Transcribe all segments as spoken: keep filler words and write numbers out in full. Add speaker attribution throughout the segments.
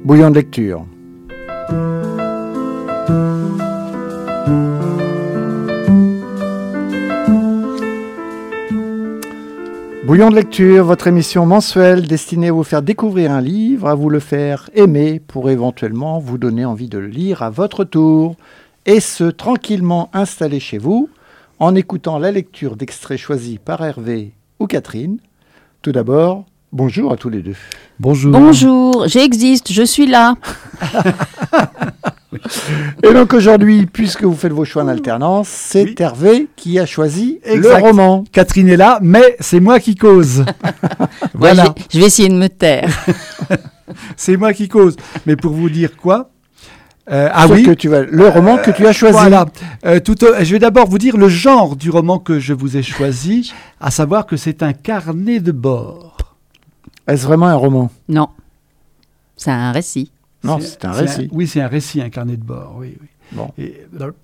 Speaker 1: Bouillon de lecture. Bouillon de lecture, votre émission mensuelle destinée à vous faire découvrir un livre, à vous le faire aimer pour éventuellement vous donner envie de le lire à votre tour, et ce, tranquillement installé chez vous, en écoutant la lecture d'extraits choisis par Hervé ou Catherine. Tout d'abord, bonjour à tous les deux.
Speaker 2: Bonjour.
Speaker 3: Bonjour, j'existe, je suis là.
Speaker 1: Et donc aujourd'hui, puisque vous faites vos choix en alternance, c'est oui. Hervé qui a choisi exact. Le roman.
Speaker 2: Catherine est là, mais c'est moi qui cause.
Speaker 3: Voilà. Ouais, je, vais, je vais essayer de me taire.
Speaker 2: C'est moi qui cause. Mais pour vous dire quoi
Speaker 1: euh, Ah oui, que tu vas, le roman euh, que tu as choisi.
Speaker 2: Voilà. Euh, tout, euh, je vais d'abord vous dire le genre du roman que je vous ai choisi, à savoir que c'est un carnet de bord.
Speaker 1: Est-ce vraiment un roman ?
Speaker 3: Non, c'est un récit.
Speaker 1: Non, c'est, c'est un récit.
Speaker 2: C'est un, oui, c'est un récit, un carnet de bord, oui. oui.
Speaker 1: Bon.
Speaker 2: Et,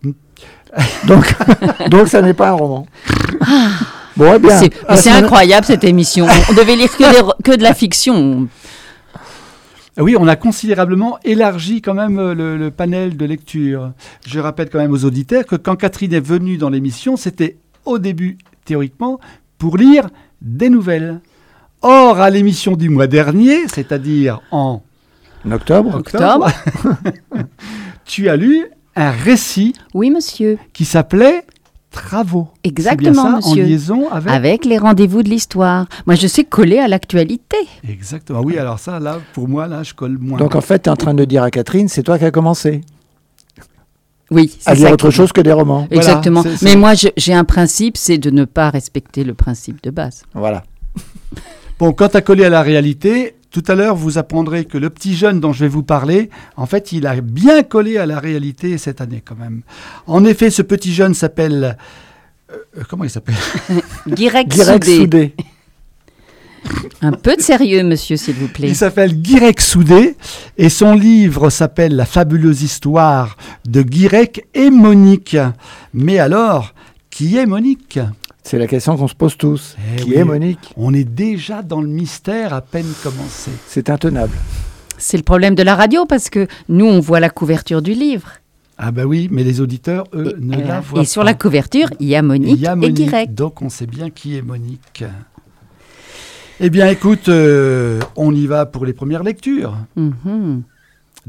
Speaker 1: donc, donc, ça n'est pas un roman. Bon, eh bien.
Speaker 3: C'est, c'est semaine... incroyable, cette émission. On devait lire que, des, que de la fiction.
Speaker 2: Oui, on a considérablement élargi quand même le, le panel de lecture. Je rappelle quand même aux auditeurs que quand Catherine est venue dans l'émission, c'était au début, théoriquement, pour lire des nouvelles. Or, à l'émission du mois dernier, c'est-à-dire en...
Speaker 1: En octobre.
Speaker 3: Octobre.
Speaker 2: Tu as lu un récit.
Speaker 3: Oui, monsieur.
Speaker 2: Qui s'appelait Travaux.
Speaker 3: Exactement,
Speaker 2: c'est bien ça,
Speaker 3: monsieur.
Speaker 2: En liaison avec.
Speaker 3: Avec les rendez-vous de l'histoire. Moi, je sais coller à l'actualité.
Speaker 2: Exactement. Oui, alors ça, là, pour moi, là, je colle moins.
Speaker 1: Donc, en fait, tu es en train de dire à Catherine, c'est toi qui as commencé.
Speaker 3: Oui, c'est
Speaker 1: à lire
Speaker 3: ça
Speaker 1: autre qui... chose que des romans.
Speaker 3: Exactement.
Speaker 2: Voilà, c'est,
Speaker 3: Mais
Speaker 2: c'est...
Speaker 3: moi, je, j'ai un principe, c'est de ne pas respecter le principe de base.
Speaker 1: Voilà.
Speaker 2: Bon, quant à coller à la réalité, tout à l'heure, vous apprendrez que le petit jeune dont je vais vous parler, en fait, il a bien collé à la réalité cette année quand même. En effet, ce petit jeune s'appelle... Euh, comment il s'appelle
Speaker 3: Guirec
Speaker 1: Soudé. Soudé.
Speaker 3: Un peu de sérieux, monsieur, s'il vous plaît.
Speaker 2: Il s'appelle Guirec Soudé et son livre s'appelle « La fabuleuse histoire de Guirec et Monique ». Mais alors, qui est Monique ?
Speaker 1: C'est la question qu'on se pose tous.
Speaker 2: Eh
Speaker 1: Qui
Speaker 2: oui,
Speaker 1: est Monique ?
Speaker 2: On est déjà dans le mystère à peine commencé.
Speaker 1: C'est intenable.
Speaker 3: C'est le problème de la radio parce que nous, on voit la couverture du livre.
Speaker 2: Ah ben oui, mais les auditeurs, eux,
Speaker 3: et,
Speaker 2: ne
Speaker 3: euh,
Speaker 2: la voient pas.
Speaker 3: Et sur la couverture, il y a Monique,
Speaker 2: y a Monique
Speaker 3: et Guirec.
Speaker 2: Donc on sait bien qui est Monique. Eh bien écoute, euh, on y va pour les premières lectures.
Speaker 3: Mm-hmm.
Speaker 2: Jingle !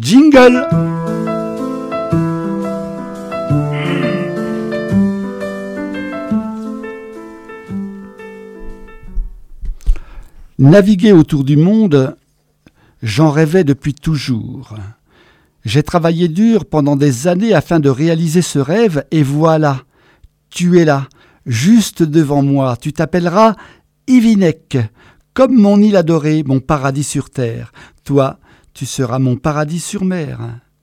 Speaker 2: Naviguer autour du monde, j'en rêvais depuis toujours. J'ai travaillé dur pendant des années afin de réaliser ce rêve, et voilà, tu es là, juste devant moi. Tu t'appelleras Ivinek, comme mon île adorée, mon paradis sur terre. Toi, tu seras mon paradis sur mer.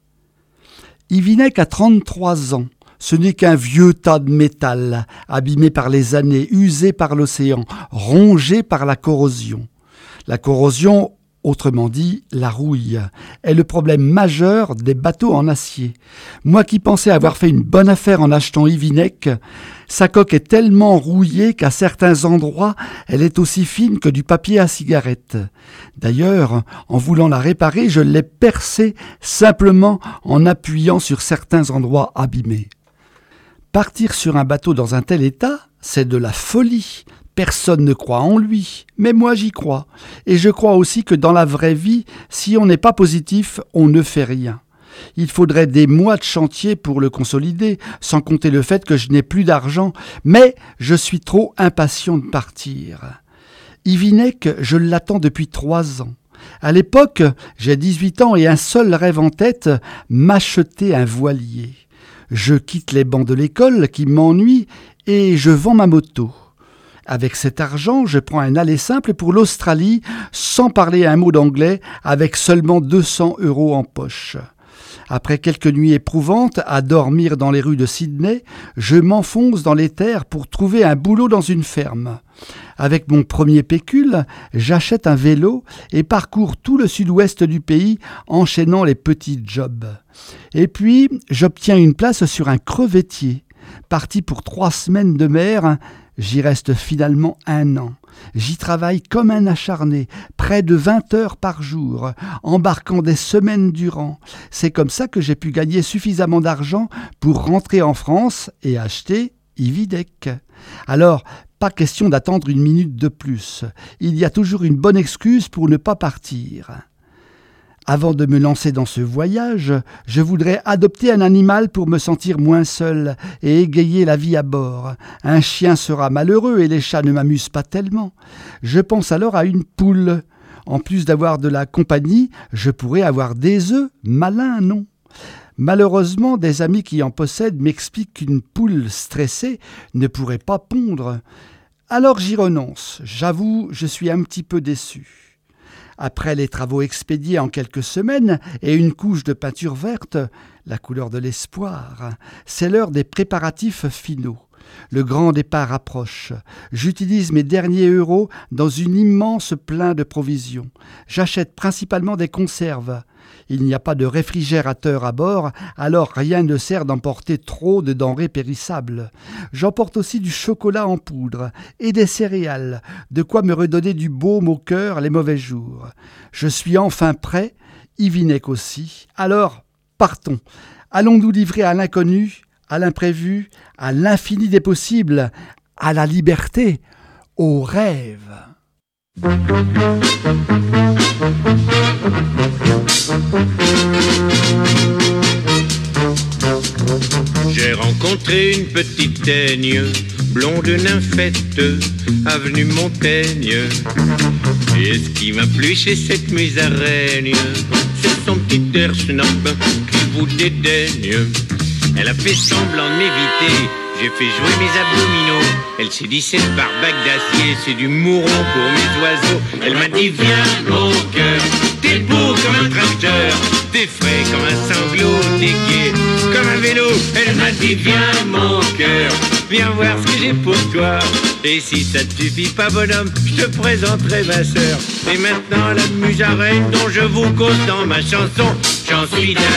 Speaker 2: Ivinek a trente-trois ans. Ce n'est qu'un vieux tas de métal, abîmé par les années, usé par l'océan, rongé par la corrosion. La corrosion, autrement dit, la rouille, est le problème majeur des bateaux en acier. Moi qui pensais avoir fait une bonne affaire en achetant Ivinek, sa coque est tellement rouillée qu'à certains endroits, elle est aussi fine que du papier à cigarette. D'ailleurs, en voulant la réparer, je l'ai percée simplement en appuyant sur certains endroits abîmés. Partir sur un bateau dans un tel état, c'est de la folie. Personne ne croit en lui, mais moi j'y crois. Et je crois aussi que dans la vraie vie, si on n'est pas positif, on ne fait rien. Il faudrait des mois de chantier pour le consolider, sans compter le fait que je n'ai plus d'argent, mais je suis trop impatient de partir. Ivinek, je l'attends depuis trois ans. À l'époque, j'ai dix-huit ans et un seul rêve en tête, m'acheter un voilier. Je quitte les bancs de l'école qui m'ennuient et je vends ma moto. Avec cet argent, je prends un aller simple pour l'Australie, sans parler un mot d'anglais, avec seulement deux cents euros en poche. Après quelques nuits éprouvantes à dormir dans les rues de Sydney, je m'enfonce dans les terres pour trouver un boulot dans une ferme. Avec mon premier pécule, j'achète un vélo et parcours tout le sud-ouest du pays, enchaînant les petits jobs. Et puis, j'obtiens une place sur un crevettier. Parti pour trois semaines de mer, J'y reste finalement un an. J'y travaille comme un acharné, près de vingt heures par jour, embarquant des semaines durant. C'est comme ça que j'ai pu gagner suffisamment d'argent pour rentrer en France et acheter Ividec. Alors, pas question d'attendre une minute de plus. Il y a toujours une bonne excuse pour ne pas partir. Avant de me lancer dans ce voyage, je voudrais adopter un animal pour me sentir moins seul et égayer la vie à bord. Un chien sera malheureux et les chats ne m'amusent pas tellement. Je pense alors à une poule. En plus d'avoir de la compagnie, je pourrais avoir des œufs. Malin, non ? Malheureusement, des amis qui en possèdent m'expliquent qu'une poule stressée ne pourrait pas pondre. Alors j'y renonce. J'avoue, je suis un petit peu déçu. Après les travaux expédiés en quelques semaines et une couche de peinture verte, la couleur de l'espoir, c'est l'heure des préparatifs finaux. Le grand départ approche. J'utilise mes derniers euros dans une immense plein de provisions. J'achète principalement des conserves. Il n'y a pas de réfrigérateur à bord, alors rien ne sert d'emporter trop de denrées périssables. J'emporte aussi du chocolat en poudre et des céréales, de quoi me redonner du baume au cœur les mauvais jours. Je suis enfin prêt, Ividec aussi. Alors, partons. Allons-nous livrer à l'inconnu, à l'imprévu, à l'infini des possibles, à la liberté, au rêve.
Speaker 4: J'ai rencontré une petite teigne, blonde nymphette, avenue Montaigne. Et ce qui m'a plu chez cette musaraigne, c'est son petit air snob qui vous dédaigne. Elle a fait semblant de m'éviter, j'ai fait jouer mes abdominaux. Elle s'est dit cette barbaque d'acier, c'est du mouron pour mes oiseaux. Elle m'a dit viens mon cœur, t'es beau comme un tracteur, t'es frais comme un sanglot, t'es gai comme un vélo. Elle m'a dit viens mon cœur, viens voir ce que j'ai pour toi. Et si ça te suffit pas bonhomme, je te présenterai ma sœur. Et maintenant la musaraigne dont je vous cause dans ma chanson, j'en suis dingue.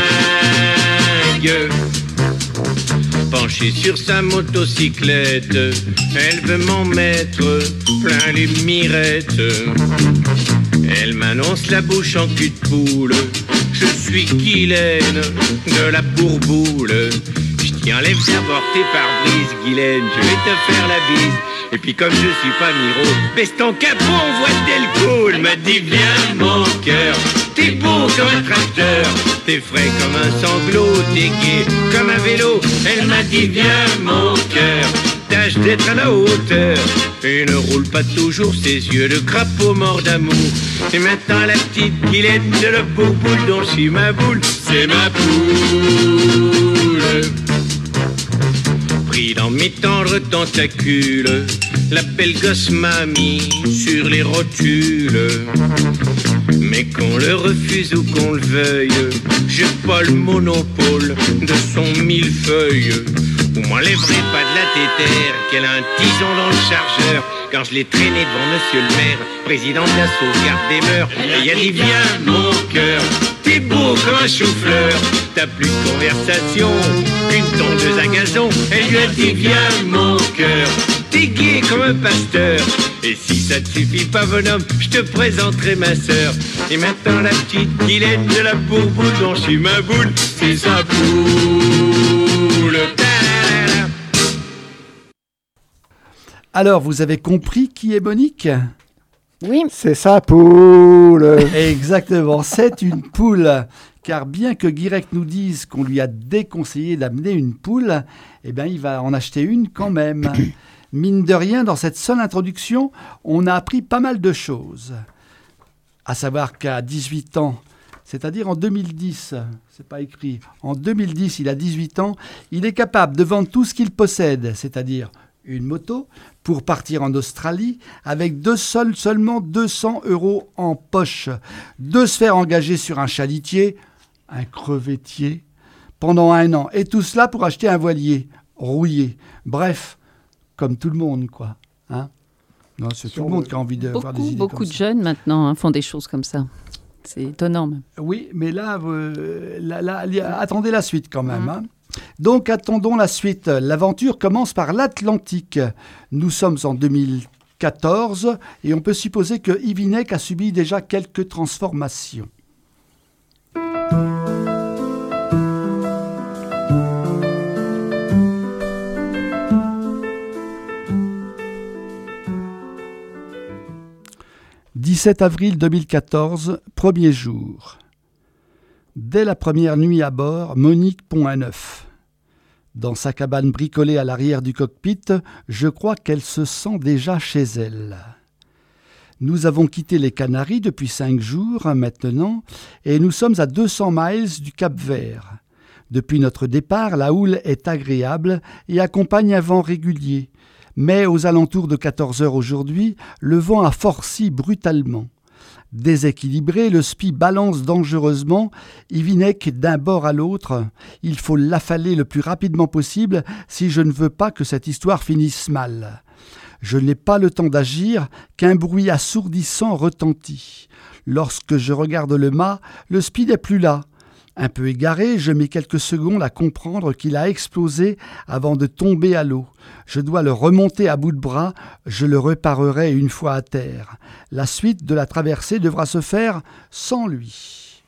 Speaker 4: Penchée sur sa motocyclette, elle veut m'en mettre plein les mirettes. Elle m'annonce la bouche en cul de poule, je suis Guylaine de la Bourboule. Je t'y enlève porté par brise, Guylaine, je vais te faire la bise. Et puis comme je suis pas Miro, baisse ton capot, on voit tel cool. M'a dit viens mon cœur, t'es beau comme un tracteur, t'es frais comme un sanglot, t'es gai comme un vélo. Elle m'a dit viens mon cœur, tâche d'être à la hauteur et ne roule pas toujours ses yeux de crapaud mort d'amour. Et maintenant la petite Guylaine de la Bourboule dont je suis ma boule, c'est ma poule. Pris dans mes tendres tentacules, la belle gosse m'a mis sur les rotules. Mais qu'on le refuse ou qu'on le veuille, j'ai pas le monopole de son millefeuille. Vous m'enlèverez pas de la tétère qu'elle a un tison dans le chargeur. Quand je l'ai traîné devant monsieur le maire, président de la sauvegarde des mœurs, et il a dit viens mon cœur, t'es beau comme un chou-fleur, t'as plus de conversation qu'une tondeuse à gazon. Elle lui a dit viens mon cœur, t'es gai comme un pasteur. Et si ça te suffit pas bonhomme, je te présenterai ma sœur. Et maintenant la petite Guylaine de la Bourboule dont je suis ma boule, c'est sa poule. Ta-da-da-da.
Speaker 2: Alors, vous avez compris qui est Monique ?
Speaker 3: Oui.
Speaker 1: C'est sa poule.
Speaker 2: Exactement, c'est une poule. Car bien que Guirec nous dise qu'on lui a déconseillé d'amener une poule, eh bien, il va en acheter une quand même. Mine de rien, dans cette seule introduction, on a appris pas mal de choses. À savoir qu'à dix-huit ans, c'est-à-dire en deux mille dix, c'est pas écrit, en deux mille dix, il a dix-huit ans, il est capable de vendre tout ce qu'il possède, c'est-à-dire une moto, pour partir en Australie avec deux sols, seulement deux cents euros en poche, de se faire engager sur un chalutier, un crevettier, pendant un an, et tout cela pour acheter un voilier rouillé. Bref, comme tout le monde, quoi. Hein, non, c'est tout le monde qui a envie de
Speaker 3: beaucoup,
Speaker 2: voir des idées
Speaker 3: Beaucoup
Speaker 2: comme
Speaker 3: de
Speaker 2: ça.
Speaker 3: jeunes maintenant hein, font des choses comme ça. C'est étonnant même.
Speaker 2: Oui, mais là, euh, là, là, là, attendez la suite quand même.
Speaker 3: Mmh.
Speaker 2: Hein. Donc attendons la suite. L'aventure commence par l'Atlantique. Nous sommes en deux mille quatorze et on peut supposer que Yvinek a subi déjà quelques transformations. dix-sept avril deux mille quatorze, premier jour. Dès la première nuit à bord, Monique pond un œuf. Dans sa cabane bricolée à l'arrière du cockpit, je crois qu'elle se sent déjà chez elle. Nous avons quitté les Canaries depuis cinq jours maintenant et nous sommes à deux cents miles du Cap-Vert. Depuis notre départ, la houle est agréable et accompagne un vent régulier. Mais aux alentours de quatorze heures aujourd'hui, le vent a forci brutalement. Déséquilibré, le spi balance dangereusement, Yvinek d'un bord à l'autre. Il faut l'affaler le plus rapidement possible si je ne veux pas que cette histoire finisse mal. Je n'ai pas le temps d'agir qu'un bruit assourdissant retentit. Lorsque je regarde le mât, le spi n'est plus là. Un peu égaré, je mets quelques secondes à comprendre qu'il a explosé avant de tomber à l'eau. Je dois le remonter à bout de bras, je le réparerai une fois à terre. La suite de la traversée devra se faire sans lui.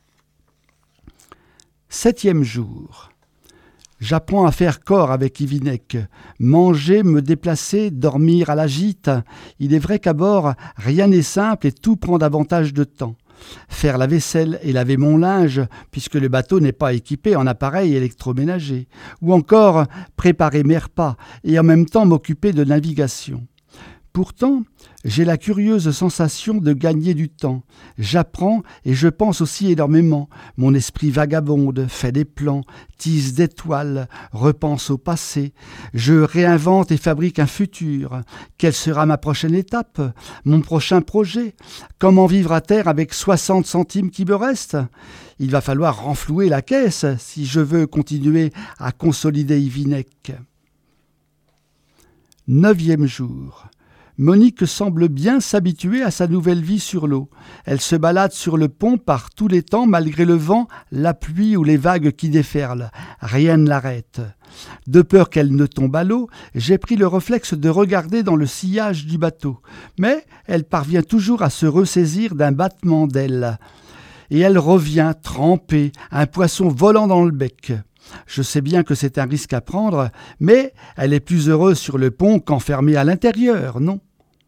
Speaker 2: Septième jour. J'apprends à faire corps avec Yvinek. Manger, me déplacer, dormir à la gîte. Il est vrai qu'à bord, rien n'est simple et tout prend davantage de temps. Faire la vaisselle et laver mon linge, puisque le bateau n'est pas équipé en appareil électroménager. Ou encore préparer mes repas et en même temps m'occuper de navigation. Pourtant, j'ai la curieuse sensation de gagner du temps. J'apprends et je pense aussi énormément. Mon esprit vagabonde, fait des plans, tisse des toiles, repense au passé. Je réinvente et fabrique un futur. Quelle sera ma prochaine étape? Mon prochain projet? Comment vivre à terre avec soixante centimes qui me restent? Il va falloir renflouer la caisse si je veux continuer à consolider Yvinek. Neuvième jour. Monique semble bien s'habituer à sa nouvelle vie sur l'eau. Elle se balade sur le pont par tous les temps malgré le vent, la pluie ou les vagues qui déferlent. Rien ne l'arrête. De peur qu'elle ne tombe à l'eau, j'ai pris le réflexe de regarder dans le sillage du bateau. Mais elle parvient toujours à se ressaisir d'un battement d'ailes. Et elle revient trempée, un poisson volant dans le bec. Je sais bien que c'est un risque à prendre, mais elle est plus heureuse sur le pont qu'enfermée à l'intérieur, non?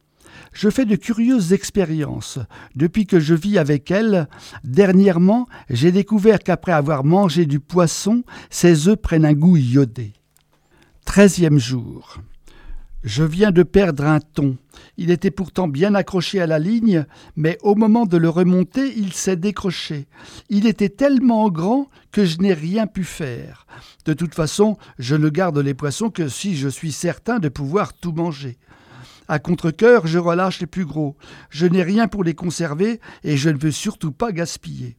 Speaker 2: Je fais de curieuses expériences. Depuis que je vis avec elle, dernièrement, j'ai découvert qu'après avoir mangé du poisson, ses œufs prennent un goût iodé. Treizième jour. Je viens de perdre un thon. Il était pourtant bien accroché à la ligne, mais au moment de le remonter, il s'est décroché. Il était tellement grand que je n'ai rien pu faire. De toute façon, je ne garde les poissons que si je suis certain de pouvoir tout manger. À contre-cœur, je relâche les plus gros. Je n'ai rien pour les conserver et je ne veux surtout pas gaspiller.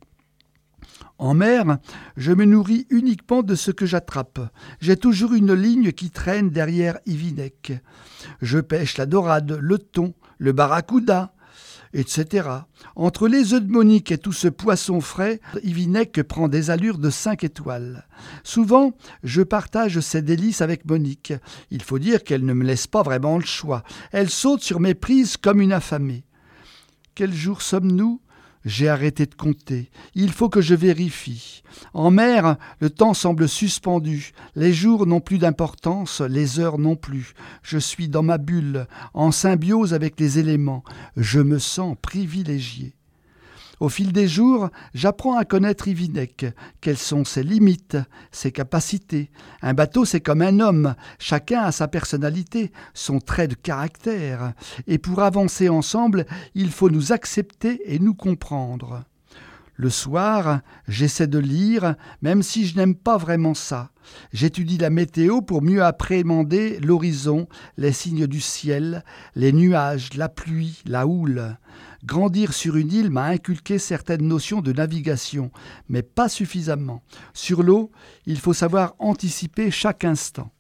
Speaker 2: En mer, je me nourris uniquement de ce que j'attrape. J'ai toujours une ligne qui traîne derrière Yvinek. Je pêche la dorade, le thon, le barracuda, et cetera. Entre les œufs de Monique et tout ce poisson frais, Yvinek prend des allures de cinq étoiles. Souvent, je partage ces délices avec Monique. Il faut dire qu'elle ne me laisse pas vraiment le choix. Elle saute sur mes prises comme une affamée. Quel jour sommes-nous ? J'ai arrêté de compter. Il faut que je vérifie. En mer, le temps semble suspendu. Les jours n'ont plus d'importance, les heures non plus. Je suis dans ma bulle, en symbiose avec les éléments. Je me sens privilégié. Au fil des jours, j'apprends à connaître Yvinek. Quelles sont ses limites, ses capacités. Un bateau, c'est comme un homme. Chacun a sa personnalité, son trait de caractère. Et pour avancer ensemble, il faut nous accepter et nous comprendre. Le soir, j'essaie de lire, même si je n'aime pas vraiment ça. J'étudie la météo pour mieux appréhender l'horizon, les signes du ciel, les nuages, la pluie, la houle. Grandir sur une île m'a inculqué certaines notions de navigation, mais pas suffisamment. Sur l'eau, il faut savoir anticiper chaque instant.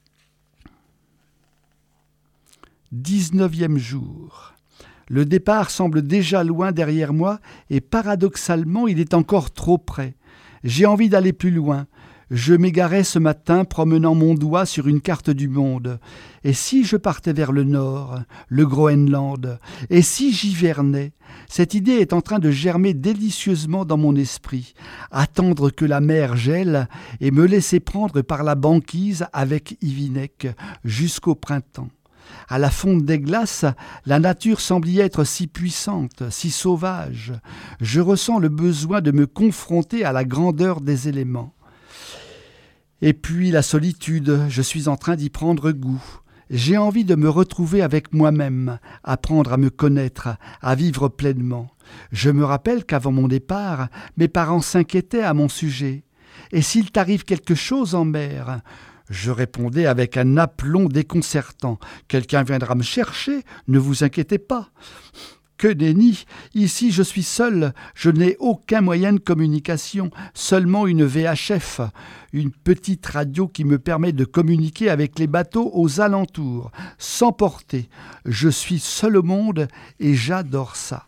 Speaker 2: dix-neuvième jour. Le départ semble déjà loin derrière moi et paradoxalement, il est encore trop près. J'ai envie d'aller plus loin. Je m'égarais ce matin promenant mon doigt sur une carte du monde. Et si je partais vers le nord, le Groenland, et si j'hivernais? Cette idée est en train de germer délicieusement dans mon esprit. Attendre que la mer gèle et me laisser prendre par la banquise avec Ivinek jusqu'au printemps. À la fonte des glaces, la nature semble y être si puissante, si sauvage. Je ressens le besoin de me confronter à la grandeur des éléments. Et puis la solitude, je suis en train d'y prendre goût. J'ai envie de me retrouver avec moi-même, apprendre à me connaître, à vivre pleinement. Je me rappelle qu'avant mon départ, mes parents s'inquiétaient à mon sujet. « Et s'il t'arrive quelque chose en mer ?» Je répondais avec un aplomb déconcertant. « Quelqu'un viendra me chercher, ne vous inquiétez pas. » Que nenni! Ici, je suis seul. Je n'ai aucun moyen de communication, seulement une V H F, une petite radio qui me permet de communiquer avec les bateaux aux alentours, sans portée. Je suis seul au monde et j'adore ça.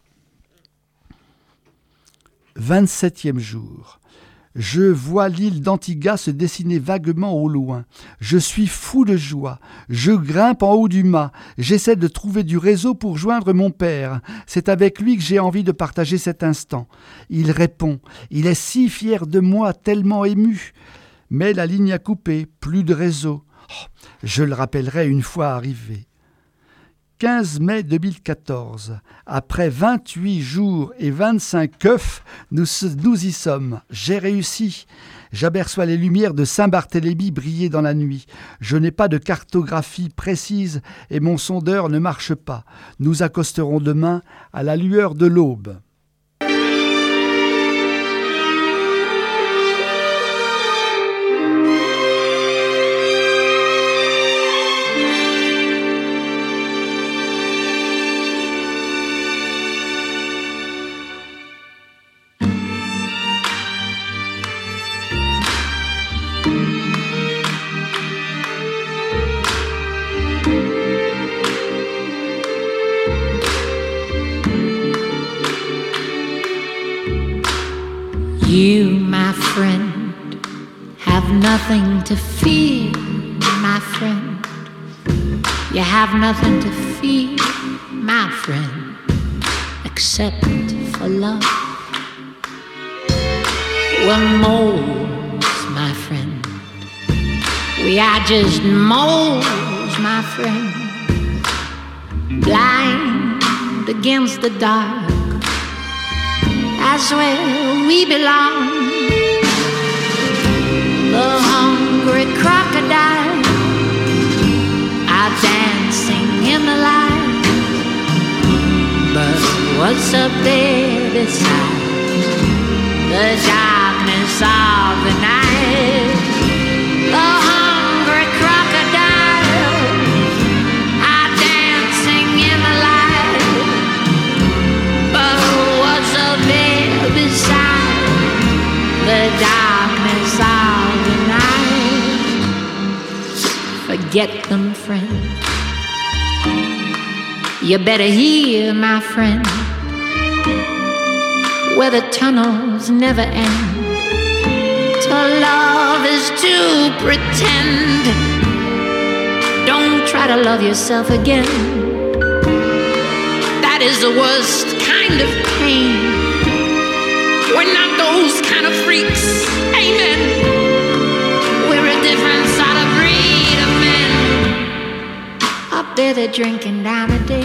Speaker 2: vingt-septième jour. Je vois l'île d'Antigua se dessiner vaguement au loin. Je suis fou de joie. Je grimpe en haut du mât. J'essaie de trouver du réseau pour joindre mon père. C'est avec lui que j'ai envie de partager cet instant. Il répond. Il est si fier de moi, tellement ému. Mais la ligne a coupé, plus de réseau. Oh, je le rappellerai une fois arrivé. quinze mai deux mille quatorze. Après vingt-huit jours et vingt-cinq œufs, nous, nous y sommes. J'ai réussi. J'aperçois les lumières de Saint-Barthélemy briller dans la nuit. Je n'ai pas de cartographie précise et mon sondeur ne marche pas. Nous accosterons demain à la lueur de l'aube.
Speaker 5: You, my friend, have nothing to fear, my friend. You have nothing to fear, my friend, except for love. We're moles, my friend. We are just moles, my friend. Blind against the dark. That's where we belong. The hungry crocodile are dancing in the light. But what's up there beside the darkness of the night? The hungry crocodile are dancing in the light. But what's up there beside the darkness of the night? Forget them, friend. You better hear, my friend, where the tunnels never end. To love is to pretend. Don't try to love yourself again. That is the worst kind of pain. We're not those kind of freaks, amen. We're a different sort of breed of men. Up there they're drinking down a day.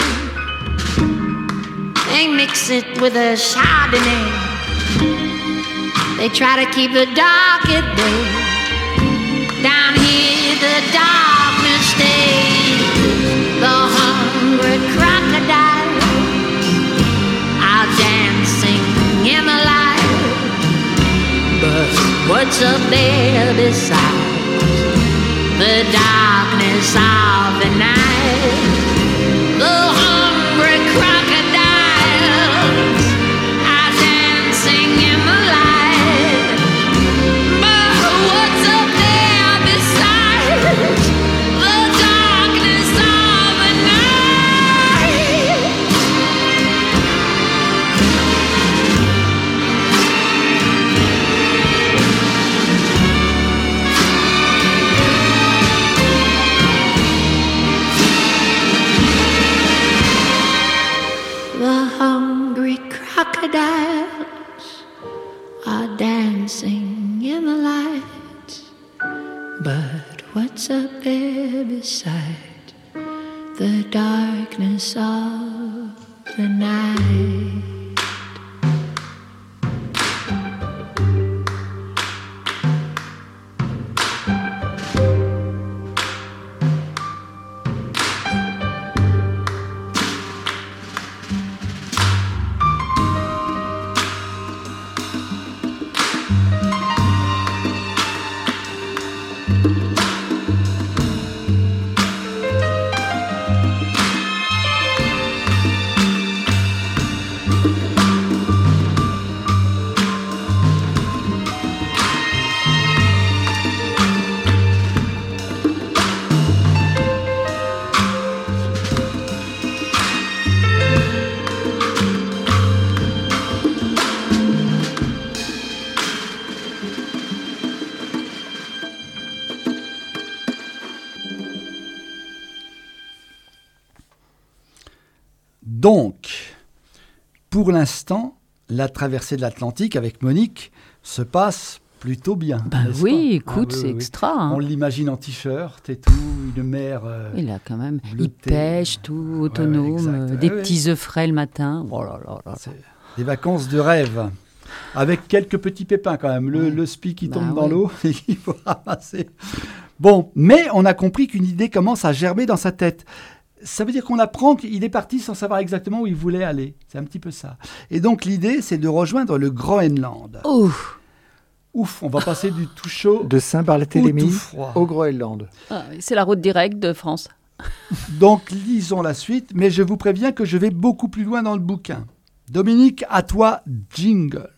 Speaker 5: They mix it with a Chardonnay. They try to keep the dark at bay. Down here the darkness stays. The hungry crocodile are dancing in the light. But what's up there beside the darkness of the night? The hungry crocodiles are dancing in the light. But what's up there beside the darkness of the night? crocodiles are dancing in the lights. But what's up there beside the darkness of the night?
Speaker 2: Donc, pour l'instant, la traversée de l'Atlantique avec Monique se passe plutôt bien.
Speaker 3: Ben
Speaker 2: n'est-ce
Speaker 3: oui,
Speaker 2: pas
Speaker 3: écoute,
Speaker 2: Ah, oui,
Speaker 3: c'est
Speaker 2: oui, oui.
Speaker 3: extra. Hein.
Speaker 2: On l'imagine en t-shirt et tout, une mer... euh,
Speaker 3: Il a quand même, il
Speaker 2: bleutée.
Speaker 3: pêche tout autonome,
Speaker 2: exact.
Speaker 3: euh, des
Speaker 2: Ouais,
Speaker 3: petits œufs frais le matin. Oh là là là.
Speaker 2: c'est des vacances de rêve. Avec quelques petits pépins quand même. Le,
Speaker 3: Ouais.
Speaker 2: le spi qui
Speaker 3: Bah
Speaker 2: tombe dans
Speaker 3: oui.
Speaker 2: l'eau et qu'il faut ramasser. Bon, mais on a compris qu'une idée commence à germer dans sa tête. Ça veut dire qu'on apprend qu'il est parti sans savoir exactement où il voulait aller. C'est un petit peu ça. Et donc l'idée, c'est de rejoindre le Groenland.
Speaker 3: Oh,
Speaker 2: Ouf, on va passer du tout chaud
Speaker 1: De
Speaker 2: au
Speaker 1: Saint-Barthélemy
Speaker 2: tout froid.
Speaker 1: au Groenland.
Speaker 3: ah, c'est la route directe de France.
Speaker 2: Donc lisons la suite, mais je vous préviens que je vais beaucoup plus loin dans le bouquin. Dominique, à toi, jingle.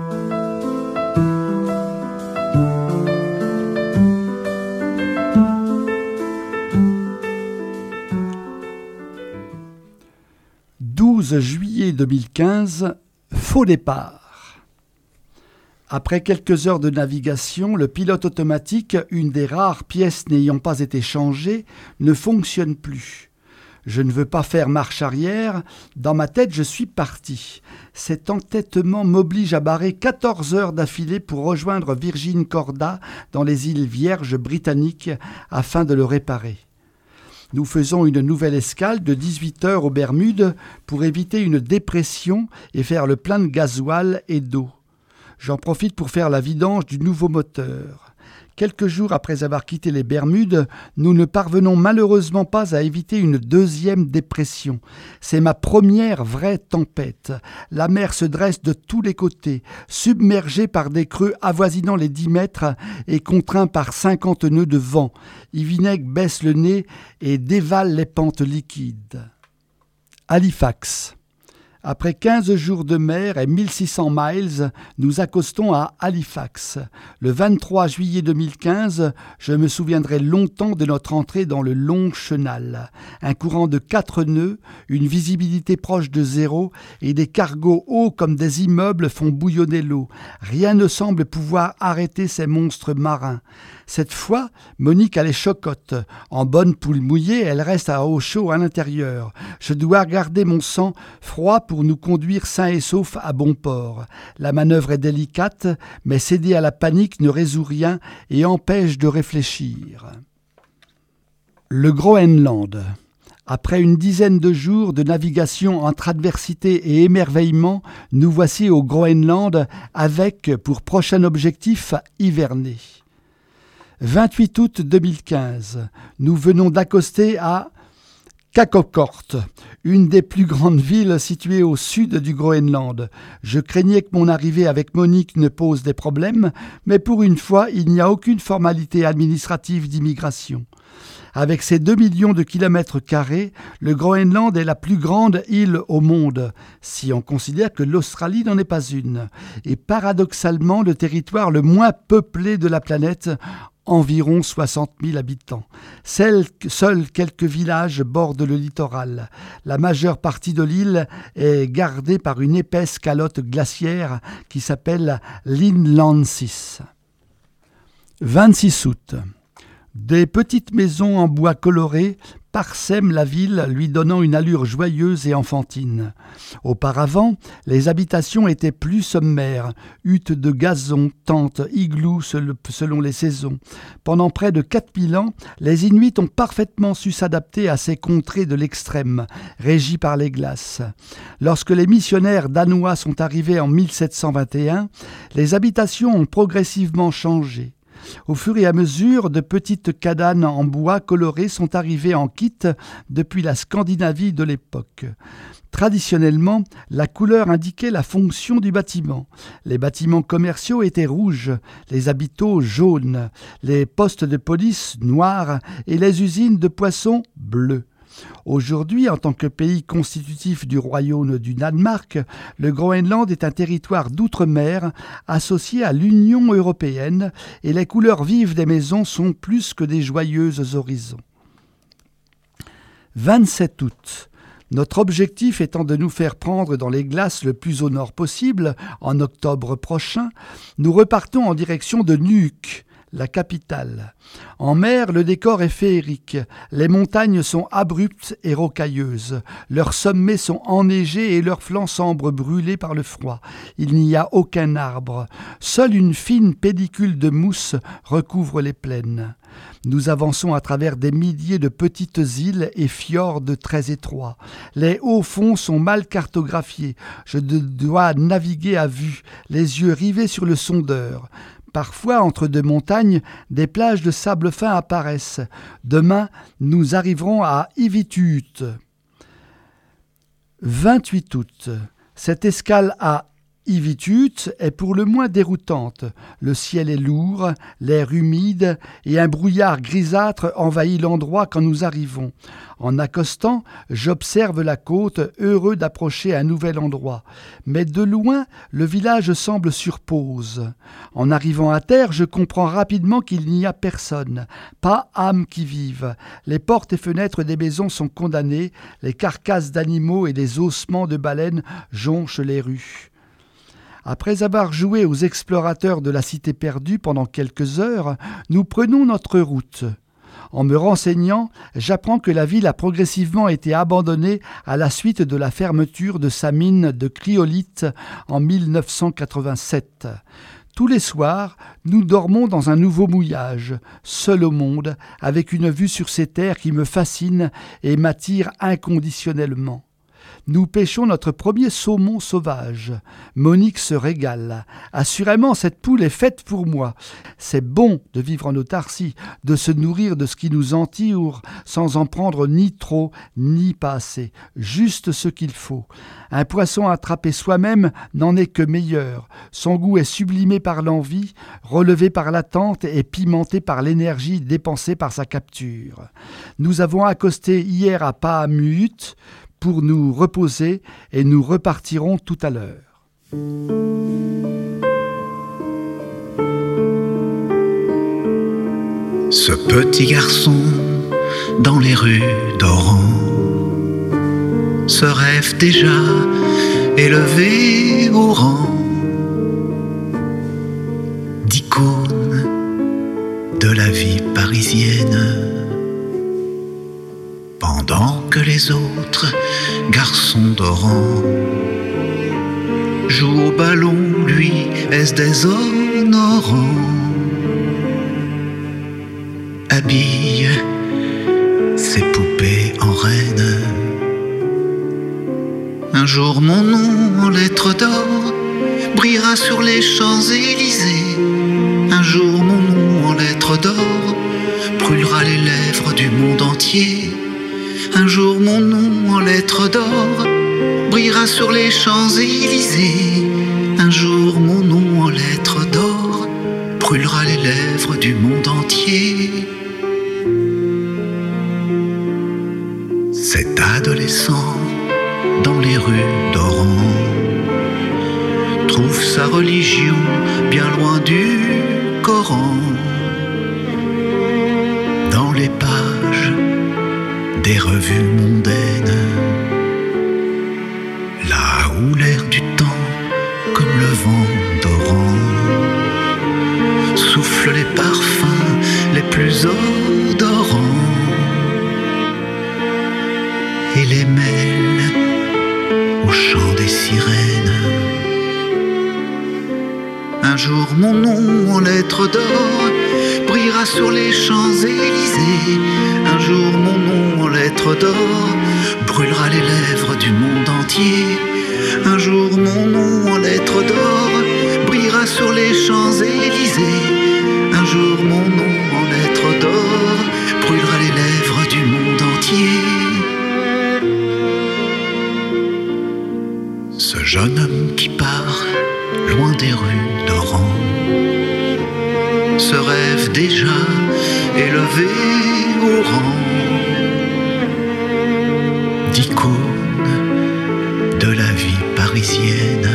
Speaker 2: douze juillet deux mille quinze, faux départ. Après quelques heures de navigation, le pilote automatique, une des rares pièces n'ayant pas été changée, ne fonctionne plus. Je ne veux pas faire marche arrière, dans ma tête je suis parti. Cet entêtement m'oblige à barrer quatorze heures d'affilée pour rejoindre Virgin Corda dans les îles Vierges britanniques afin de le réparer. Nous faisons une nouvelle escale de dix-huit heures aux Bermudes pour éviter une dépression et faire le plein de gasoil et d'eau. J'en profite pour faire la vidange du nouveau moteur. Quelques jours après avoir quitté les Bermudes, nous ne parvenons malheureusement pas à éviter une deuxième dépression. C'est ma première vraie tempête. La mer se dresse de tous les côtés, submergée par des creux avoisinant les dix mètres et contraint par cinquante nœuds de vent. Yvinec baisse le nez et dévale les pentes liquides. Halifax. Après quinze jours de mer et mille six cents miles, nous accostons à Halifax. Le vingt-trois juillet deux mille quinze, je me souviendrai longtemps de notre entrée dans le long chenal. Un courant de quatre nœuds, une visibilité proche de zéro et des cargos hauts comme des immeubles font bouillonner l'eau. Rien ne semble pouvoir arrêter ces monstres marins. Cette fois, Monique a les chocottes. En bonne poule mouillée, elle reste à eau chaud à l'intérieur. Je dois garder mon sang froid pour nous conduire sains et saufs à bon port. La manœuvre est délicate, mais céder à la panique ne résout rien et empêche de réfléchir. Le Groenland. Après une dizaine de jours de navigation entre adversité et émerveillement, nous voici au Groenland avec, pour prochain objectif, hiverner. vingt-huit août deux mille quinze, nous venons d'accoster à Qaqortoq, une des plus grandes villes situées au sud du Groenland. Je craignais que mon arrivée avec Monique ne pose des problèmes, mais pour une fois, il n'y a aucune formalité administrative d'immigration. Avec ses deux millions de kilomètres carrés, le Groenland est la plus grande île au monde, si on considère que l'Australie n'en est pas une, et paradoxalement le territoire le moins peuplé de la planète, environ soixante mille habitants. Seuls, seuls quelques villages bordent le littoral. La majeure partie de l'île est gardée par une épaisse calotte glaciaire qui s'appelle l'Inlandsís. vingt-six août. Des petites maisons en bois coloré, parsèment la ville, lui donnant une allure joyeuse et enfantine. Auparavant, les habitations étaient plus sommaires, huttes de gazon, tentes, igloos selon les saisons. Pendant près de quatre mille ans, les Inuits ont parfaitement su s'adapter à ces contrées de l'extrême, régies par les glaces. Lorsque les missionnaires danois sont arrivés en mille sept cent vingt et un, les habitations ont progressivement changé. Au fur et à mesure, de petites cabanes en bois coloré sont arrivées en kit depuis la Scandinavie de l'époque. Traditionnellement, la couleur indiquait la fonction du bâtiment. Les bâtiments commerciaux étaient rouges, les hôpitaux jaunes, les postes de police noirs et les usines de poissons bleus. Aujourd'hui, en tant que pays constitutif du royaume du Danemark, le Groenland est un territoire d'outre-mer associé à l'Union européenne et les couleurs vives des maisons sont plus que des joyeux horizons. vingt-sept août. Notre objectif étant de nous faire prendre dans les glaces le plus au nord possible, en octobre prochain, nous repartons en direction de Nuuk, la capitale. En mer, le décor est féerique. Les montagnes sont abruptes et rocailleuses. Leurs sommets sont enneigés et leurs flancs semblent brûlés par le froid. Il n'y a aucun arbre. Seule une fine pédicule de mousse recouvre les plaines. Nous avançons à travers des milliers de petites îles et fjords très étroits. Les hauts fonds sont mal cartographiés. Je dois naviguer à vue, les yeux rivés sur le sondeur. Parfois, entre deux montagnes, des plages de sable fin apparaissent. Demain, nous arriverons à Ivitut. vingt-huit août. Cette escale à Ivitut est pour le moins déroutante. Le ciel est lourd, l'air humide et un brouillard grisâtre envahit l'endroit quand nous arrivons. En accostant, j'observe la côte, heureux d'approcher un nouvel endroit. Mais de loin, le village semble sur pause. En arrivant à terre, je comprends rapidement qu'il n'y a personne. Pas âme qui vive. Les portes et fenêtres des maisons sont condamnées. Les carcasses d'animaux et des ossements de baleines jonchent les rues. Après avoir joué aux explorateurs de la cité perdue pendant quelques heures, nous prenons notre route. En me renseignant, j'apprends que la ville a progressivement été abandonnée à la suite de la fermeture de sa mine de cryolite en mille neuf cent quatre-vingt-sept. Tous les soirs, nous dormons dans un nouveau mouillage, seuls au monde, avec une vue sur ces terres qui me fascine et m'attire inconditionnellement. Nous pêchons notre premier saumon sauvage. Monique se régale. Assurément, cette poule est faite pour moi. C'est bon de vivre en autarcie, de se nourrir de ce qui nous entoure, sans en prendre ni trop, ni pas assez. Juste ce qu'il faut. Un poisson attrapé soi-même n'en est que meilleur. Son goût est sublimé par l'envie, relevé par l'attente et pimenté par l'énergie dépensée par sa capture. Nous avons accosté hier à Paamut pour nous reposer et nous repartirons tout à l'heure.
Speaker 6: Ce petit garçon dans les rues d'Oran se rêve déjà élevé au rang d'icône de la vie parisienne. Pendant que les autres garçons d'Oran jouent au ballon, lui est déshonorant. Habille ses poupées en reine. Un jour mon nom en lettres d'or brillera sur les Champs-Élysées. Un jour mon nom en lettres d'or brûlera les lèvres du monde entier. Un jour mon nom en lettres d'or brillera sur les Champs-Élysées. Un jour mon nom en lettres d'or brûlera les lèvres du monde entier. Cet adolescent dans les rues d'Oran trouve sa religion bien loin du Coran. Dans les pages des revues mondaines, là où l'air du temps, comme le vent d'Oran, souffle les parfums les plus odorants. les mêle au chant des sirènes. Un jour mon nom en lettres d'or brillera sur les Champs-Élysées. Un jour mon nom en lettres d'or brûlera les lèvres du monde entier. Un jour mon nom en lettres d'or brillera sur les Champs-Élysées. Un jour mon nom en lettres d'or brûlera les lèvres du monde entier. Ce jeune homme qui part loin des rues d'Oran se rêve déjà élevé au rang d'icône de la vie parisienne.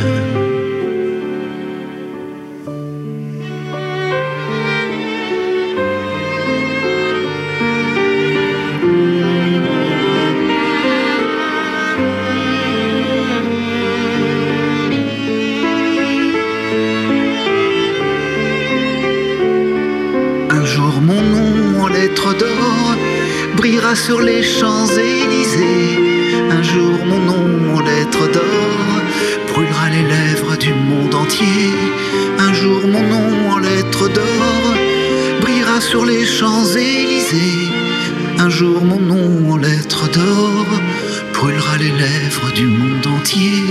Speaker 6: D'or brillera sur les Champs-Élysées. Un jour mon nom en lettres d'or brûlera les lèvres du monde entier. Un jour mon nom en lettres d'or brillera sur les Champs-Élysées. Un jour mon nom en lettres d'or brûlera les lèvres du monde entier.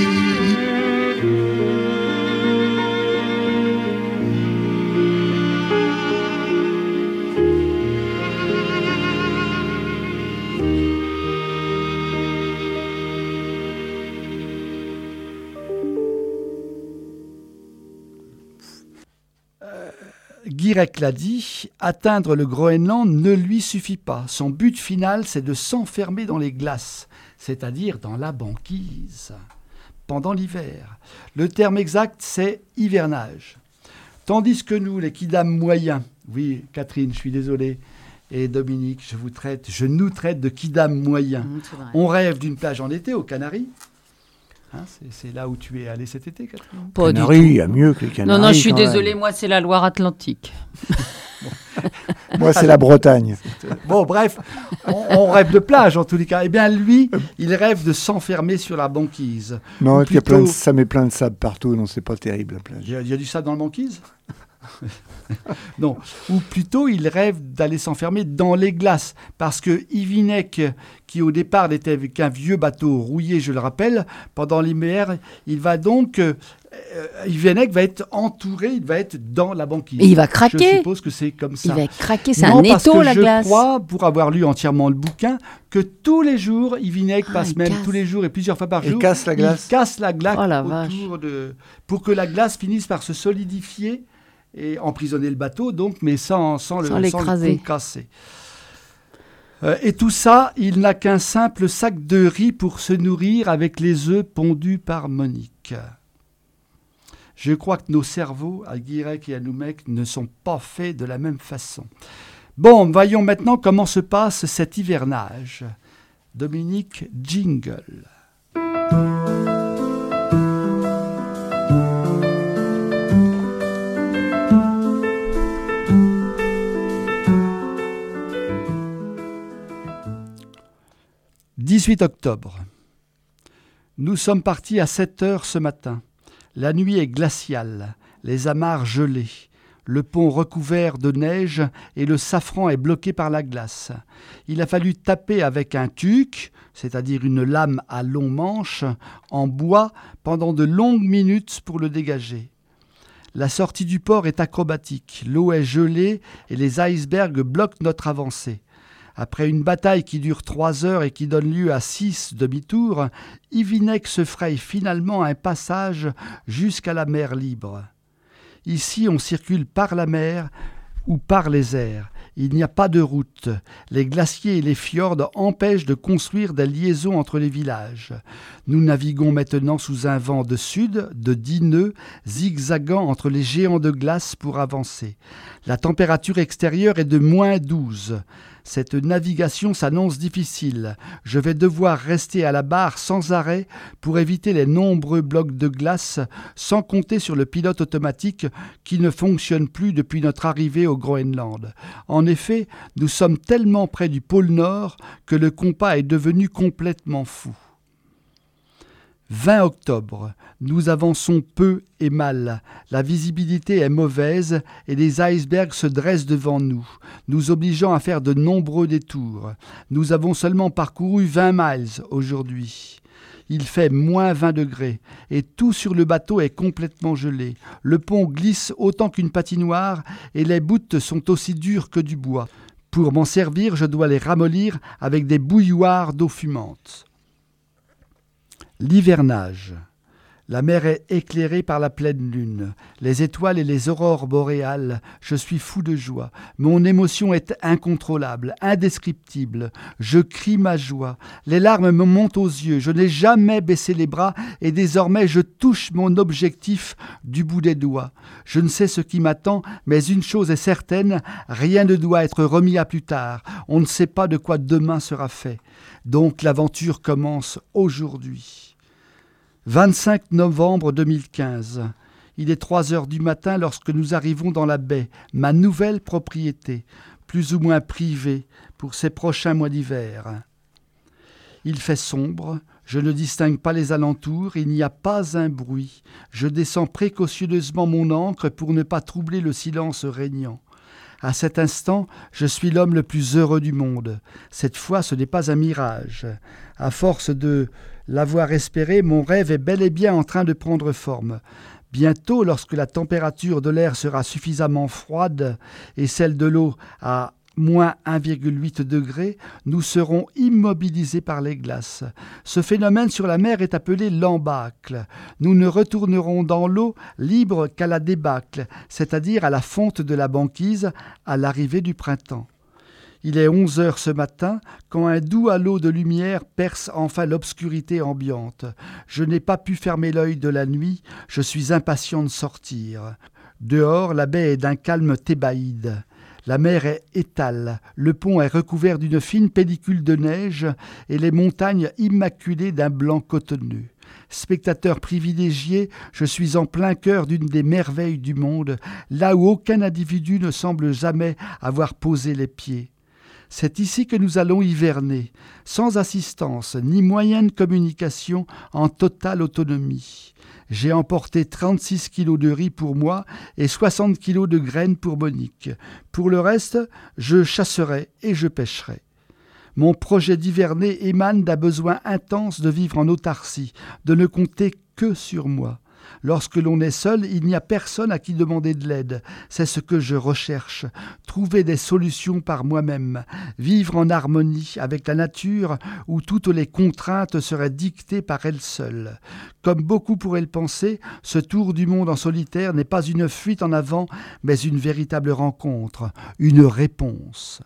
Speaker 2: Guirec l'a dit, atteindre le Groenland ne lui suffit pas. Son but final, c'est de s'enfermer dans les glaces, c'est-à-dire dans la banquise, pendant l'hiver. Le terme exact, c'est hivernage. Tandis que nous, les kidam moyens, oui, Catherine, je suis désolé, et Dominique, je vous traite, je nous traite de kidam moyens. Mmh, on rêve d'une plage en été aux Canaries. Hein, c'est, c'est là où tu es allé cet été, Catherine.
Speaker 1: Pas Canaries, il y a mieux que les Canaries.
Speaker 3: Non, non, je suis désolée, moi c'est la Loire-Atlantique.
Speaker 1: Moi c'est la Bretagne.
Speaker 2: Bon, bref, on, on rêve de plage en tous les cas. Eh bien, lui, il rêve de s'enfermer sur la banquise.
Speaker 1: Non,
Speaker 2: plutôt...
Speaker 1: y a plein de, ça met plein de sable partout, non, c'est pas terrible la plage.
Speaker 2: Il y a, il y a du sable dans la banquise. Non, ou plutôt il rêve d'aller s'enfermer dans les glaces, parce que Yvinek, qui au départ n'était qu'un vieux bateau rouillé, je le rappelle, pendant l'hiver, il va donc, euh, Yvinek va être entouré, il va être dans la banquise.
Speaker 3: Et il va craquer.
Speaker 2: Je suppose que c'est comme ça.
Speaker 3: Il va craquer, c'est
Speaker 2: non,
Speaker 3: un étau la
Speaker 2: je
Speaker 3: glace.
Speaker 2: Je crois, pour avoir lu entièrement le bouquin, que tous les jours, Yvinek ah, passe même casse. tous les jours et plusieurs fois par jour.
Speaker 1: Il casse la glace.
Speaker 2: Il casse la glace
Speaker 3: oh, la
Speaker 2: autour de, pour que la glace finisse par se solidifier et emprisonner le bateau, donc, mais sans, sans,
Speaker 3: sans
Speaker 2: le,
Speaker 3: l'écraser.
Speaker 2: Sans le concasser. Euh, et tout ça, il n'a qu'un simple sac de riz pour se nourrir avec les œufs pondus par Monique. Je crois que nos cerveaux, à Guirec et à Noumek, ne sont pas faits de la même façon. Bon, voyons maintenant comment se passe cet hivernage. Dominique, jingle. dix-huit octobre. Nous sommes partis à sept heures ce matin. La nuit est glaciale, les amarres gelées, le pont recouvert de neige et le safran est bloqué par la glace. Il a fallu taper avec un tuc, c'est-à-dire une lame à long manche, en bois pendant de longues minutes pour le dégager. La sortie du port est acrobatique, l'eau est gelée et les icebergs bloquent notre avancée. Après une bataille qui dure trois heures et qui donne lieu à six demi-tours, Yvinek se fraye finalement un passage jusqu'à la mer libre. Ici, on circule par la mer ou par les airs. Il n'y a pas de route. Les glaciers et les fjords empêchent de construire des liaisons entre les villages. Nous naviguons maintenant sous un vent de sud, de dix nœuds, zigzagant entre les géants de glace pour avancer. La température extérieure est de moins douze. Cette navigation s'annonce difficile. Je vais devoir rester à la barre sans arrêt pour éviter les nombreux blocs de glace, sans compter sur le pilote automatique qui ne fonctionne plus depuis notre arrivée au Groenland. En effet, nous sommes tellement près du pôle Nord que le compas est devenu complètement fou. vingt octobre. Nous avançons peu et mal. La visibilité est mauvaise et les icebergs se dressent devant nous, nous obligeant à faire de nombreux détours. Nous avons seulement parcouru vingt miles aujourd'hui. Il fait moins vingt degrés et tout sur le bateau est complètement gelé. Le pont glisse autant qu'une patinoire et les bouttes sont aussi dures que du bois. Pour m'en servir, je dois les ramollir avec des bouilloires d'eau fumante. L'hivernage. La mer est éclairée par la pleine lune, les étoiles et les aurores boréales. Je suis fou de joie. Mon émotion est incontrôlable, indescriptible. Je crie ma joie. Les larmes me montent aux yeux. Je n'ai jamais baissé les bras et désormais je touche mon objectif du bout des doigts. Je ne sais ce qui m'attend, mais une chose est certaine, rien ne doit être remis à plus tard. On ne sait pas de quoi demain sera fait. Donc l'aventure commence aujourd'hui. vingt-cinq novembre deux mille quinze. Il est trois heures du matin lorsque nous arrivons dans la baie, ma nouvelle propriété, plus ou moins privée pour ces prochains mois d'hiver. Il fait sombre, je ne distingue pas les alentours, il n'y a pas un bruit. Je descends précautionneusement mon ancre pour ne pas troubler le silence régnant. À cet instant, je suis l'homme le plus heureux du monde. Cette fois, ce n'est pas un mirage. À force de l'avoir espéré, mon rêve est bel et bien en train de prendre forme. Bientôt, lorsque la température de l'air sera suffisamment froide et celle de l'eau à moins un virgule huit degrés, nous serons immobilisés par les glaces. Ce phénomène sur la mer est appelé l'embâcle. Nous ne retournerons dans l'eau libre qu'à la débâcle, c'est-à-dire à la fonte de la banquise à l'arrivée du printemps. Il est onze heures ce matin, quand un doux halo de lumière perce enfin l'obscurité ambiante. Je n'ai pas pu fermer l'œil de la nuit, je suis impatient de sortir. Dehors, la baie est d'un calme thébaïde. La mer est étale, le pont est recouvert d'une fine pellicule de neige et les montagnes immaculées d'un blanc cotonneux. Spectateur privilégié, je suis en plein cœur d'une des merveilles du monde, là où aucun individu ne semble jamais avoir posé les pieds. C'est ici que nous allons hiverner, sans assistance ni moyen de communication, en totale autonomie. J'ai emporté trente-six kilos de riz pour moi et soixante kilos de graines pour Monique. Pour le reste, je chasserai et je pêcherai. Mon projet d'hiverner émane d'un besoin intense de vivre en autarcie, de ne compter que sur moi. Lorsque l'on est seul, il n'y a personne à qui demander de l'aide. C'est ce que je recherche. Trouver des solutions par moi-même. Vivre en harmonie avec la nature où toutes les contraintes seraient dictées par elle seule. Comme beaucoup pourraient le penser, ce tour du monde en solitaire n'est pas une fuite en avant, mais une véritable rencontre, une réponse.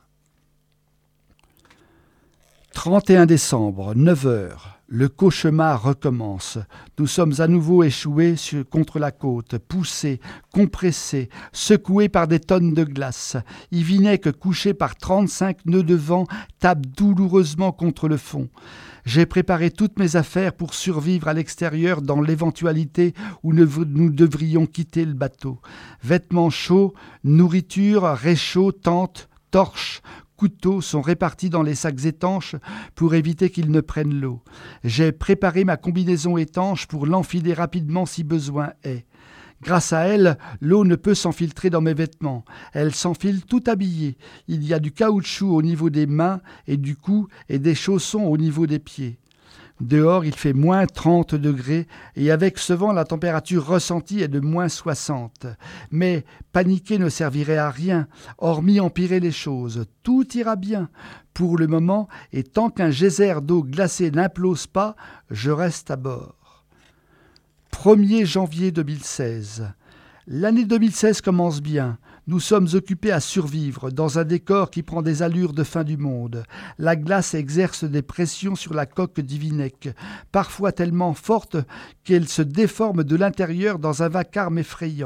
Speaker 2: trente et un décembre, neuf heures. Le cauchemar recommence. Nous sommes à nouveau échoués sur, contre la côte, poussés, compressés, secoués par des tonnes de glace. Yvinec, couché par trente-cinq nœuds de vent, tape douloureusement contre le fond. J'ai préparé toutes mes affaires pour survivre à l'extérieur dans l'éventualité où nous devrions quitter le bateau. Vêtements chauds, nourriture, réchaud, tente, torches, couteaux sont répartis dans les sacs étanches pour éviter qu'ils ne prennent l'eau. J'ai préparé ma combinaison étanche pour l'enfiler rapidement si besoin est. Grâce à elle, l'eau ne peut s'enfiltrer dans mes vêtements. Elle s'enfile tout habillée. Il y a du caoutchouc au niveau des mains et du cou et des chaussons au niveau des pieds. Dehors, il fait moins trente degrés et avec ce vent, la température ressentie est de moins soixante. Mais paniquer ne servirait à rien, hormis empirer les choses. Tout ira bien. Pour le moment, et tant qu'un geyser d'eau glacée n'implose pas, je reste à bord. premier janvier deux mille seize. L'année deux mille seize commence bien. Nous sommes occupés à survivre dans un décor qui prend des allures de fin du monde. La glace exerce des pressions sur la coque d'Yvinec, parfois tellement fortes qu'elle se déforme de l'intérieur dans un vacarme effrayant.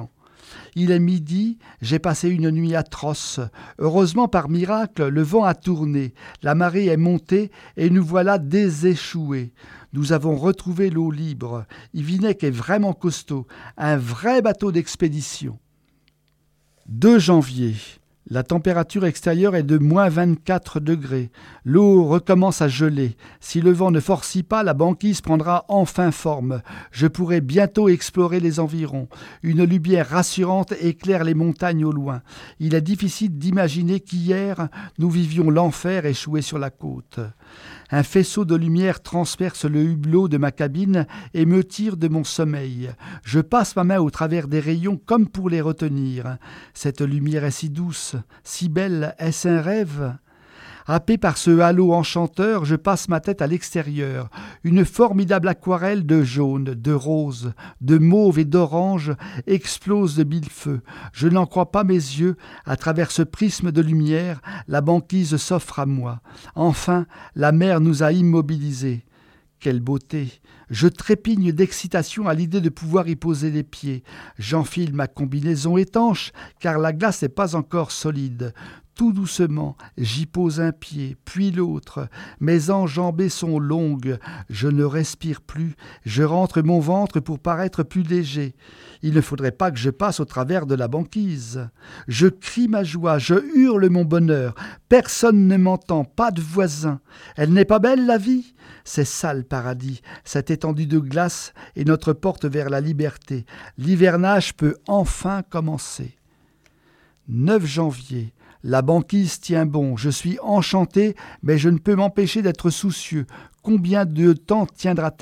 Speaker 2: Il est midi, j'ai passé une nuit atroce. Heureusement, par miracle, le vent a tourné, la marée est montée et nous voilà déséchoués. Nous avons retrouvé l'eau libre. Yvinec est vraiment costaud, un vrai bateau d'expédition. deux janvier. La température extérieure est de moins vingt-quatre degrés. L'eau recommence à geler. Si le vent ne forcit pas, la banquise prendra enfin forme. Je pourrai bientôt explorer les environs. Une lumière rassurante éclaire les montagnes au loin. Il est difficile d'imaginer qu'hier, nous vivions l'enfer échoué sur la côte. Un faisceau de lumière transperce le hublot de ma cabine et me tire de mon sommeil. Je passe ma main au travers des rayons comme pour les retenir. Cette lumière est si douce, si belle, est-ce un rêve ? Happé par ce halo enchanteur, je passe ma tête à l'extérieur. Une formidable aquarelle de jaune, de rose, de mauve et d'orange explose de mille feux. Je n'en crois pas mes yeux. À travers ce prisme de lumière, la banquise s'offre à moi. Enfin, la mer nous a immobilisés. Quelle beauté! Je trépigne d'excitation à l'idée de pouvoir y poser les pieds. J'enfile ma combinaison étanche, car la glace n'est pas encore solide. Tout doucement, j'y pose un pied, puis l'autre. Mes enjambées sont longues. Je ne respire plus. Je rentre mon ventre pour paraître plus léger. Il ne faudrait pas que je passe au travers de la banquise. Je crie ma joie, je hurle mon bonheur. Personne ne m'entend, pas de voisins. Elle n'est pas belle, la vie ? C'est ça le paradis, cette étendue de glace est notre porte vers la liberté. L'hivernage peut enfin commencer. neuf janvier. La banquise tient bon, je suis enchanté, mais je ne peux m'empêcher d'être soucieux. Combien de temps tiendra-t-elle ?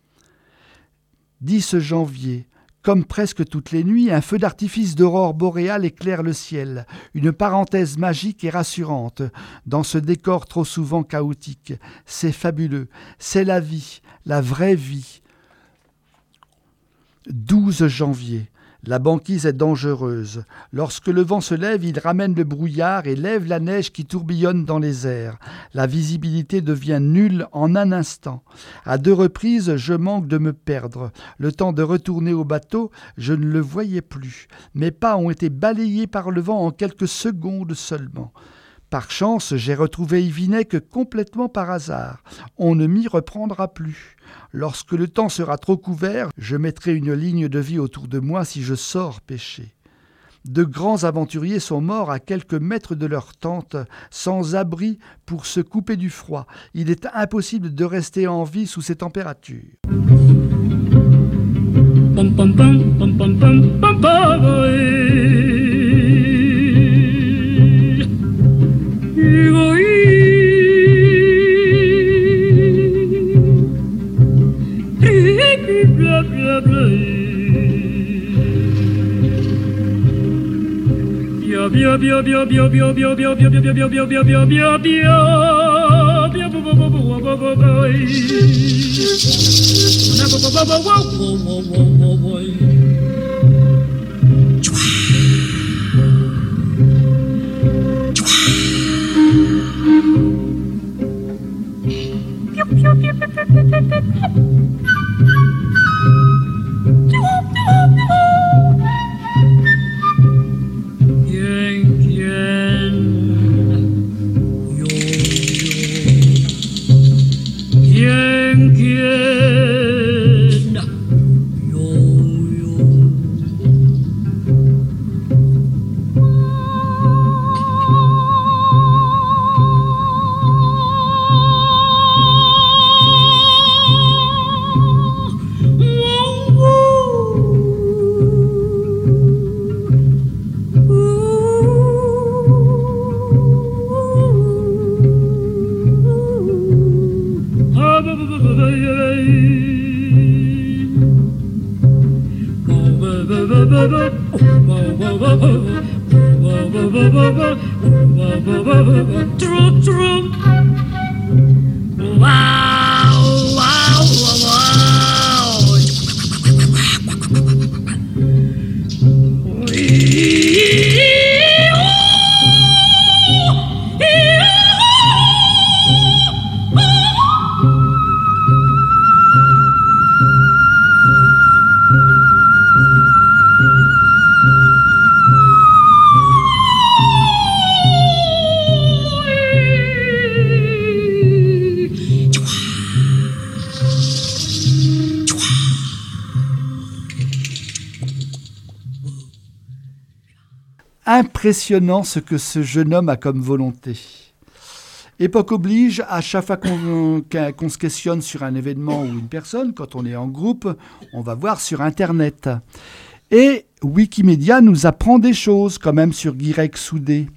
Speaker 2: dix janvier. Comme presque toutes les nuits, un feu d'artifice d'aurore boréale éclaire le ciel. Une parenthèse magique et rassurante dans ce décor trop souvent chaotique. C'est fabuleux, c'est la vie, la vraie vie. douze janvier. La banquise est dangereuse. Lorsque le vent se lève, il ramène le brouillard et lève la neige qui tourbillonne dans les airs. La visibilité devient nulle en un instant. À deux reprises, je manque de me perdre. Le temps de retourner au bateau, je ne le voyais plus. Mes pas ont été balayés par le vent en quelques secondes seulement. Par chance, j'ai retrouvé Yvinec complètement par hasard. On ne m'y reprendra plus. Lorsque le temps sera trop couvert, je mettrai une ligne de vie autour de moi si je sors pêcher. De grands aventuriers sont morts à quelques mètres de leur tente, sans abri pour se couper du froid. Il est impossible de rester en vie sous ces températures. Pom, pom, pom, pom, pom, pom, pom, pom, Bia bia bia bia bia bia bia bia bia bia bia bia bia bia bia bia bo bo bo bo bo bo bo na bo bo bo bo bo bo bo bo impressionnant ce que ce jeune homme a comme volonté. Époque oblige, à chaque fois qu'on, qu'on se questionne sur un événement ou une personne, quand on est en groupe, on va voir sur Internet. Et Wikipédia nous apprend des choses quand même sur Guirec Soudé.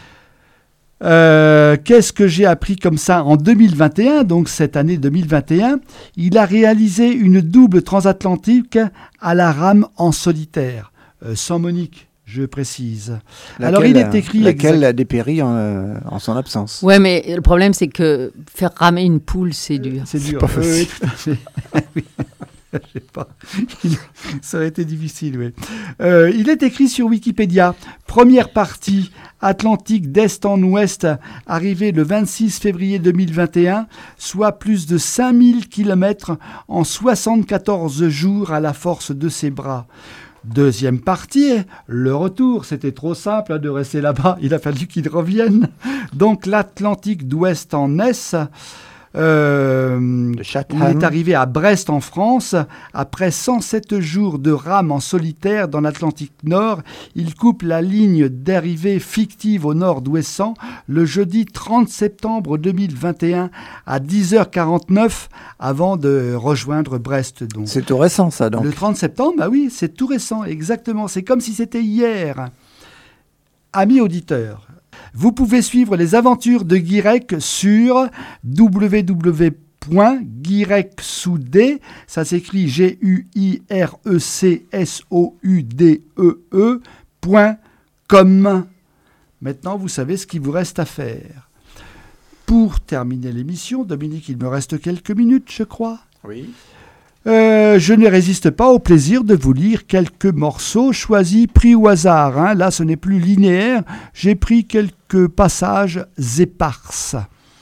Speaker 2: Euh, qu'est-ce que j'ai appris comme ça en deux mille vingt et un, donc cette année deux mille vingt et un, il a réalisé une double transatlantique à la rame en solitaire, euh, sans Monique. Je précise.
Speaker 1: Laquelle,
Speaker 2: Alors il est écrit
Speaker 1: laquelle
Speaker 2: exact...
Speaker 1: a dépéri en, euh, en son absence.
Speaker 3: Ouais, mais le problème, c'est que faire ramer une poule, c'est dur.
Speaker 2: C'est dur.
Speaker 1: pas facile.
Speaker 2: Oui, tout à fait. Oui. Je sais pas. Ça aurait été difficile, oui. Euh, il est écrit sur Wikipédia. Première partie, Atlantique d'est en ouest, arrivée le vingt-six février deux mille vingt et un, soit plus de cinq mille kilomètres en soixante-quatorze jours à la force de ses bras. Deuxième partie, le retour. C'était trop simple hein, de rester là-bas. Il a fallu qu'il revienne. Donc l'Atlantique d'ouest en est. Euh, il est arrivé à Brest en France. Après cent sept jours de rame en solitaire dans l'Atlantique Nord, il coupe la ligne d'arrivée fictive au nord-ouest le jeudi trente septembre deux mille vingt et un à dix heures quarante-neuf avant de rejoindre Brest. Donc.
Speaker 1: C'est tout récent ça donc.
Speaker 2: Le trente septembre, bah oui, c'est tout récent, exactement. C'est comme si c'était hier. Amis auditeurs, vous pouvez suivre les aventures de Guirec sur w w w point guirec soudé, ça s'écrit G U I R E C S O U D E E, point com. Maintenant, vous savez ce qu'il vous reste à faire. Pour terminer l'émission, Dominique, il me reste quelques minutes, je crois.
Speaker 1: Oui.
Speaker 2: Euh, je ne résiste pas au plaisir de vous lire quelques morceaux choisis, pris au hasard. Hein. Là, ce n'est plus linéaire. J'ai pris quelques passages éparses.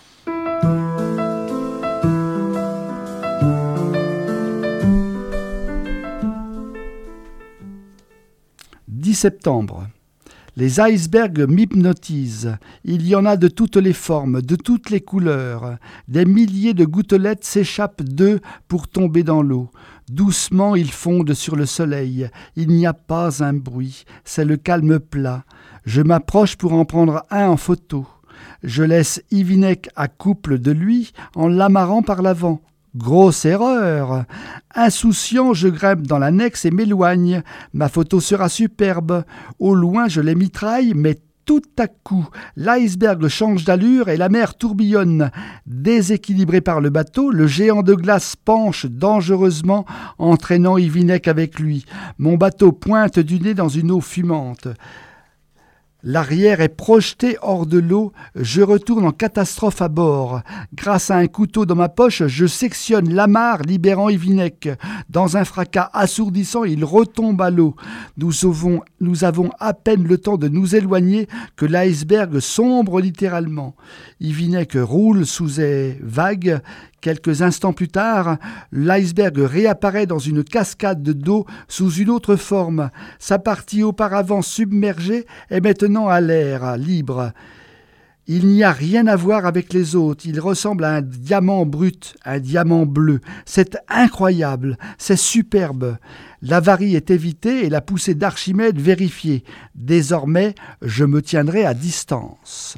Speaker 2: dix septembre. Les icebergs m'hypnotisent. Il y en a de toutes les formes, de toutes les couleurs. Des milliers de gouttelettes s'échappent d'eux pour tomber dans l'eau. Doucement, ils fondent sur le soleil. Il n'y a pas un bruit. C'est le calme plat. Je m'approche pour en prendre un en photo. Je laisse Yvinek à couple de lui en l'amarrant par l'avant. Grosse erreur. Insouciant, je grimpe dans l'annexe et m'éloigne. Ma photo sera superbe. Au loin, je les mitraille, mais tout à coup, l'iceberg change d'allure et la mer tourbillonne. Déséquilibré par le bateau, le géant de glace penche dangereusement, entraînant Yvinek avec lui. Mon bateau pointe du nez dans une eau fumante. L'arrière est projeté hors de l'eau, je retourne en catastrophe à bord. Grâce à un couteau dans ma poche, je sectionne l'amarre libérant Yvinek. Dans un fracas assourdissant, il retombe à l'eau. Nous avons, nous avons à peine le temps de nous éloigner que l'iceberg sombre littéralement. Yvinek roule sous les vagues. Quelques instants plus tard, l'iceberg réapparaît dans une cascade d'eau sous une autre forme. Sa partie auparavant submergée est maintenant à l'air, libre. Il n'y a rien à voir avec les autres. Il ressemble à un diamant brut, un diamant bleu. C'est incroyable, c'est superbe. L'avarie est évitée et la poussée d'Archimède vérifiée. Désormais, je me tiendrai à distance.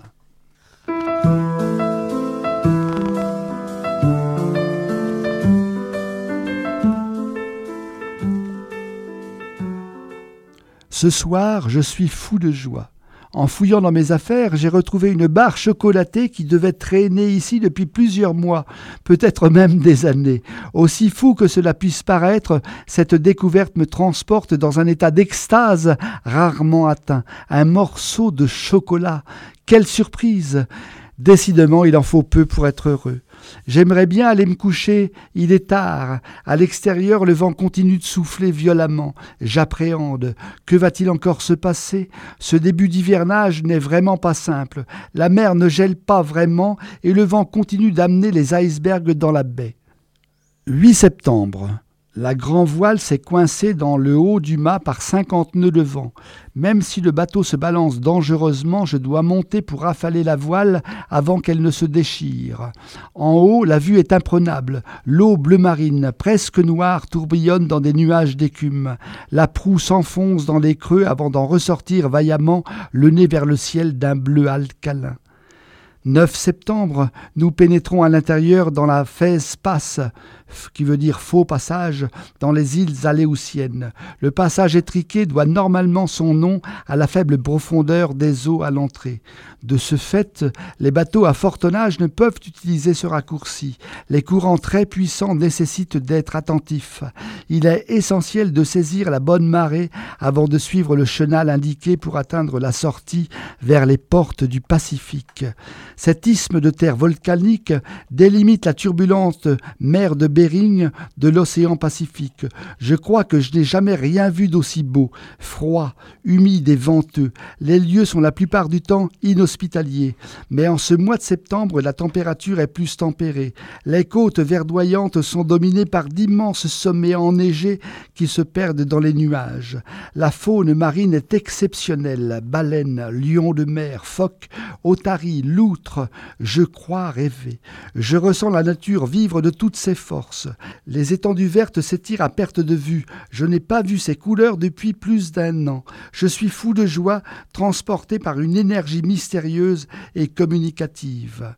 Speaker 2: Ce soir, je suis fou de joie. En fouillant dans mes affaires, j'ai retrouvé une barre chocolatée qui devait traîner ici depuis plusieurs mois, peut-être même des années. Aussi fou que cela puisse paraître, cette découverte me transporte dans un état d'extase rarement atteint. Un morceau de chocolat. Quelle surprise! Décidément, il en faut peu pour être heureux. J'aimerais bien aller me coucher, il est tard. À l'extérieur, le vent continue de souffler violemment. J'appréhende. Que va-t-il encore se passer? Ce début d'hivernage n'est vraiment pas simple. La mer ne gèle pas vraiment et le vent continue d'amener les icebergs dans la baie. huit septembre. La grand-voile s'est coincée dans le haut du mât par cinquante nœuds de vent. Même si le bateau se balance dangereusement, je dois monter pour rafaler la voile avant qu'elle ne se déchire. En haut, la vue est imprenable. L'eau bleu marine, presque noire, tourbillonne dans des nuages d'écume. La proue s'enfonce dans les creux avant d'en ressortir vaillamment, le nez vers le ciel d'un bleu alcalin. neuf septembre, nous pénétrons à l'intérieur dans la Fez Pass, qui veut dire faux passage, dans les îles Aléoutiennes. Le passage étriqué doit normalement son nom à la faible profondeur des eaux à l'entrée. De ce fait, les bateaux à fort tonnage ne peuvent utiliser ce raccourci. Les courants très puissants nécessitent d'être attentifs. Il est essentiel de saisir la bonne marée avant de suivre le chenal indiqué pour atteindre la sortie vers les portes du Pacifique. Cet isthme de terre volcanique délimite la turbulente mer de Bering de l'océan Pacifique. Je crois que je n'ai jamais rien vu d'aussi beau, froid, humide et venteux. Les lieux sont la plupart du temps inhospitaliers. Mais en ce mois de septembre, la température est plus tempérée. Les côtes verdoyantes sont dominées par d'immenses sommets enneigés qui se perdent dans les nuages. La faune marine est exceptionnelle. Baleines, lions de mer, phoques, otaries, loutres. Je crois rêver. Je ressens la nature vivre de toutes ses forces. Les étendues vertes s'étirent à perte de vue. Je n'ai pas vu ces couleurs depuis plus d'un an. Je suis fou de joie, transporté par une énergie mystérieuse et communicative.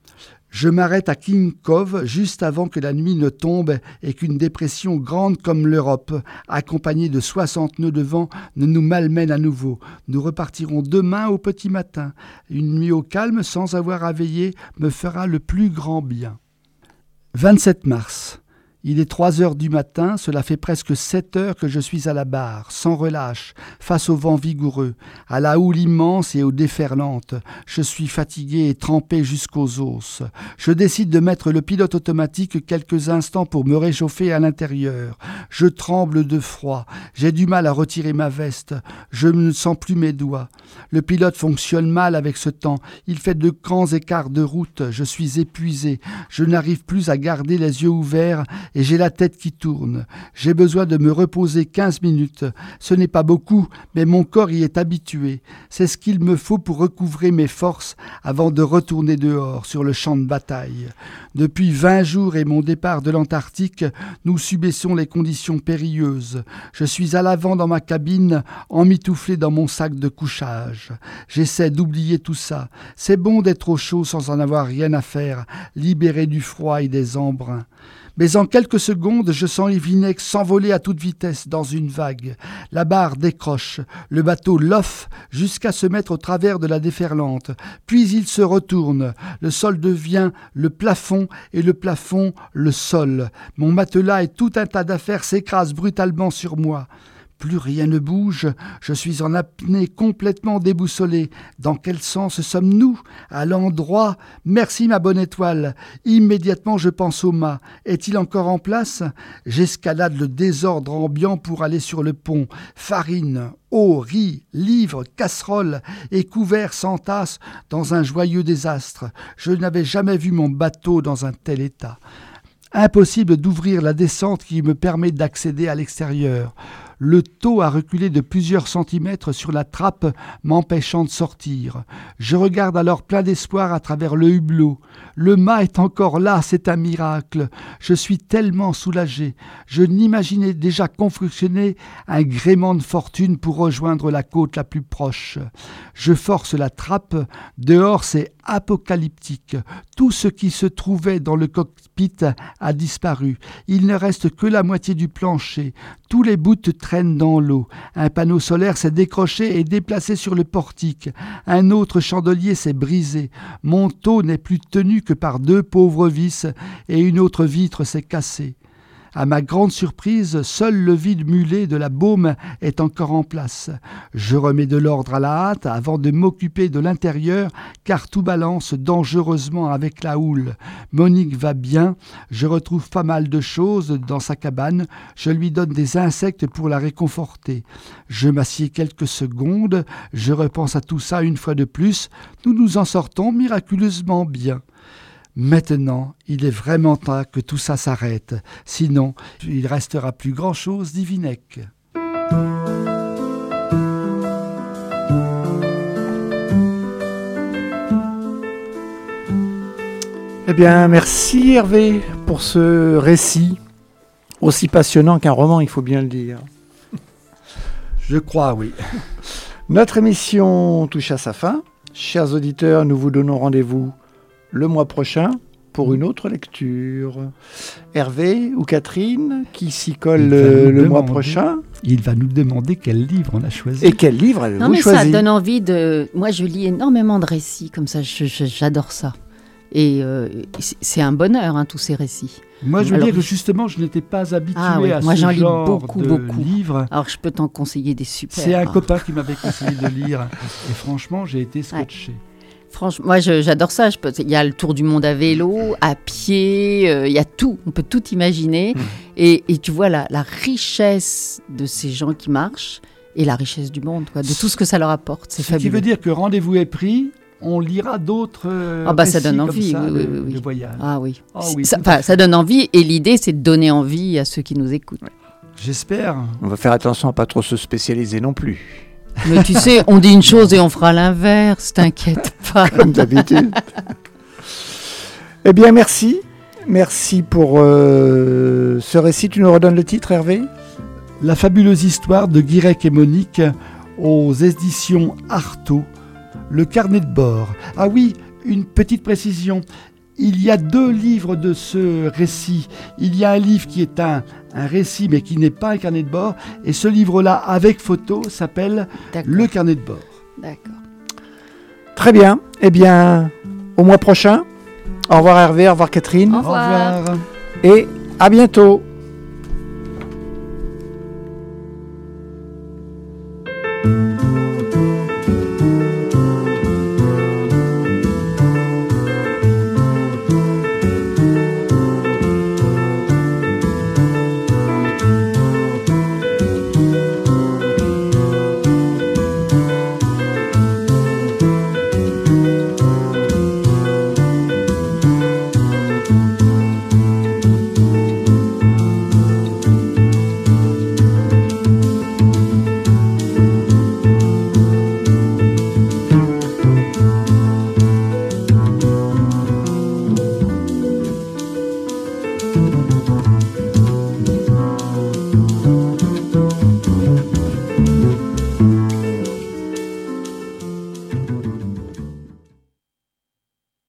Speaker 2: Je m'arrête à King Cove juste avant que la nuit ne tombe et qu'une dépression grande comme l'Europe, accompagnée de soixante nœuds de vent, ne nous malmène à nouveau. Nous repartirons demain au petit matin. Une nuit au calme sans avoir à veiller me fera le plus grand bien. vingt-sept mars. Il est trois heures du matin, cela fait presque sept heures que je suis à la barre, sans relâche, face au vent vigoureux, à la houle immense et aux déferlantes. Je suis fatigué et trempé jusqu'aux os. Je décide de mettre le pilote automatique quelques instants pour me réchauffer à l'intérieur. Je tremble de froid, j'ai du mal à retirer ma veste, je ne sens plus mes doigts. Le pilote fonctionne mal avec ce temps, il fait de grands écarts de route, je suis épuisé, je n'arrive plus à garder les yeux ouverts et j'ai la tête qui tourne. J'ai besoin de me reposer quinze minutes. Ce n'est pas beaucoup, mais mon corps y est habitué. C'est ce qu'il me faut pour recouvrer mes forces avant de retourner dehors, sur le champ de bataille. Depuis vingt jours et mon départ de l'Antarctique, nous subissons les conditions périlleuses. Je suis à l'avant dans ma cabine, emmitouflé dans mon sac de couchage. J'essaie d'oublier tout ça. C'est bon d'être au chaud sans en avoir rien à faire, libéré du froid et des embruns. Mais en quelques secondes, je sens les vinaigres s'envoler à toute vitesse dans une vague. La barre décroche, le bateau loffe jusqu'à se mettre au travers de la déferlante. Puis il se retourne. Le sol devient le plafond et le plafond le sol. Mon matelas et tout un tas d'affaires s'écrasent brutalement sur moi. Plus rien ne bouge, je suis en apnée complètement déboussolé. Dans quel sens sommes-nous? À l'endroit? Merci ma bonne étoile. Immédiatement je pense au mât. Est-il encore en place? J'escalade le désordre ambiant pour aller sur le pont. Farine, eau, riz, livres, casseroles et couverts s'entassent dans un joyeux désastre. Je n'avais jamais vu mon bateau dans un tel état. Impossible d'ouvrir la descente qui me permet d'accéder à l'extérieur. Le taux a reculé de plusieurs centimètres sur la trappe, m'empêchant de sortir. Je regarde alors plein d'espoir à travers le hublot. Le mât est encore là, c'est un miracle. Je suis tellement soulagé. Je n'imaginais déjà confectionner un gréement de fortune pour rejoindre la côte la plus proche. Je force la trappe. Dehors, c'est apocalyptique. Tout ce qui se trouvait dans le cockpit a disparu. Il ne reste que la moitié du plancher. Tous les bouts traînent dans l'eau. Un panneau solaire s'est décroché et déplacé sur le portique. Un autre chandelier s'est brisé. Mon taux n'est plus tenu que par deux pauvres vis et une autre vitre s'est cassée. À ma grande surprise, seul le vide mulet de la baume est encore en place. Je remets de l'ordre à la hâte avant de m'occuper de l'intérieur, car tout balance dangereusement avec la houle. Monique va bien, je retrouve pas mal de choses dans sa cabane, je lui donne des insectes pour la réconforter. Je m'assieds quelques secondes, je repense à tout ça une fois de plus, nous nous en sortons miraculeusement bien. Maintenant, il est vraiment temps que tout ça s'arrête. Sinon, il restera plus grand-chose d'Ivinec.
Speaker 1: Eh bien, merci Hervé pour ce récit aussi passionnant qu'un roman, il faut bien le dire.
Speaker 2: Je crois, oui.
Speaker 1: Notre émission touche à sa fin. Chers auditeurs, nous vous donnons rendez-vous le mois prochain pour une autre lecture. Hervé ou Catherine, qui s'y colle le, le mois prochain.
Speaker 2: Il va nous demander quel livre on a choisi.
Speaker 1: Et quel livre avez-vous
Speaker 3: Non, mais
Speaker 1: choisi?
Speaker 3: ça donne envie de... Moi, je lis énormément de récits, comme ça, je, je, j'adore ça. Et euh, c'est, c'est un bonheur, hein, tous ces récits.
Speaker 2: Moi, je veux
Speaker 3: Alors,
Speaker 2: dire que justement, je n'étais pas habitué
Speaker 3: ah, oui.
Speaker 2: à
Speaker 3: Moi,
Speaker 2: ce
Speaker 3: j'en lis
Speaker 2: genre
Speaker 3: beaucoup,
Speaker 2: de
Speaker 3: beaucoup.
Speaker 2: livres.
Speaker 3: Alors, je peux t'en conseiller des super.
Speaker 2: C'est un
Speaker 3: hein.
Speaker 2: copain qui m'avait conseillé de lire. Et franchement, j'ai été scotché.
Speaker 3: Ouais. Franchement, moi, je, j'adore ça. Je peux, il y a le tour du monde à vélo, à pied, euh, il y a tout. On peut tout imaginer. Mmh. Et, et tu vois la, la richesse de ces gens qui marchent et la richesse du monde, quoi, de tout ce que ça leur apporte. C'est
Speaker 2: ce
Speaker 3: fabuleux.
Speaker 2: qui veut dire que rendez-vous est pris. On lira d'autres euh,
Speaker 3: ah bah, ça
Speaker 2: récits
Speaker 3: donne
Speaker 2: comme
Speaker 3: envie,
Speaker 2: ça,
Speaker 3: oui, oui,
Speaker 2: de,
Speaker 3: oui.
Speaker 2: de voyage.
Speaker 3: Ah oui,
Speaker 2: oh, oui
Speaker 3: ça, ça donne envie et l'idée c'est de donner envie à ceux qui nous écoutent.
Speaker 2: J'espère.
Speaker 1: On va faire attention à pas trop se spécialiser non plus.
Speaker 3: Mais tu sais, on dit une chose et on fera l'inverse, t'inquiète pas.
Speaker 1: Comme d'habitude. Eh bien merci, merci pour euh, ce récit. Tu nous redonnes le titre, Hervé?
Speaker 2: La fabuleuse histoire de Guirec et Monique aux éditions Artaud. Le carnet de bord. Ah oui, une petite précision. Il y a deux livres de ce récit. Il y a un livre qui est un, un récit, mais qui n'est pas un carnet de bord. Et ce livre-là, avec photo, s'appelle D'accord. Le carnet de bord.
Speaker 3: D'accord.
Speaker 1: Très bien. Eh bien, au mois prochain. Au revoir Hervé, au revoir Catherine.
Speaker 3: Au revoir.
Speaker 2: Au revoir.
Speaker 1: Et à bientôt.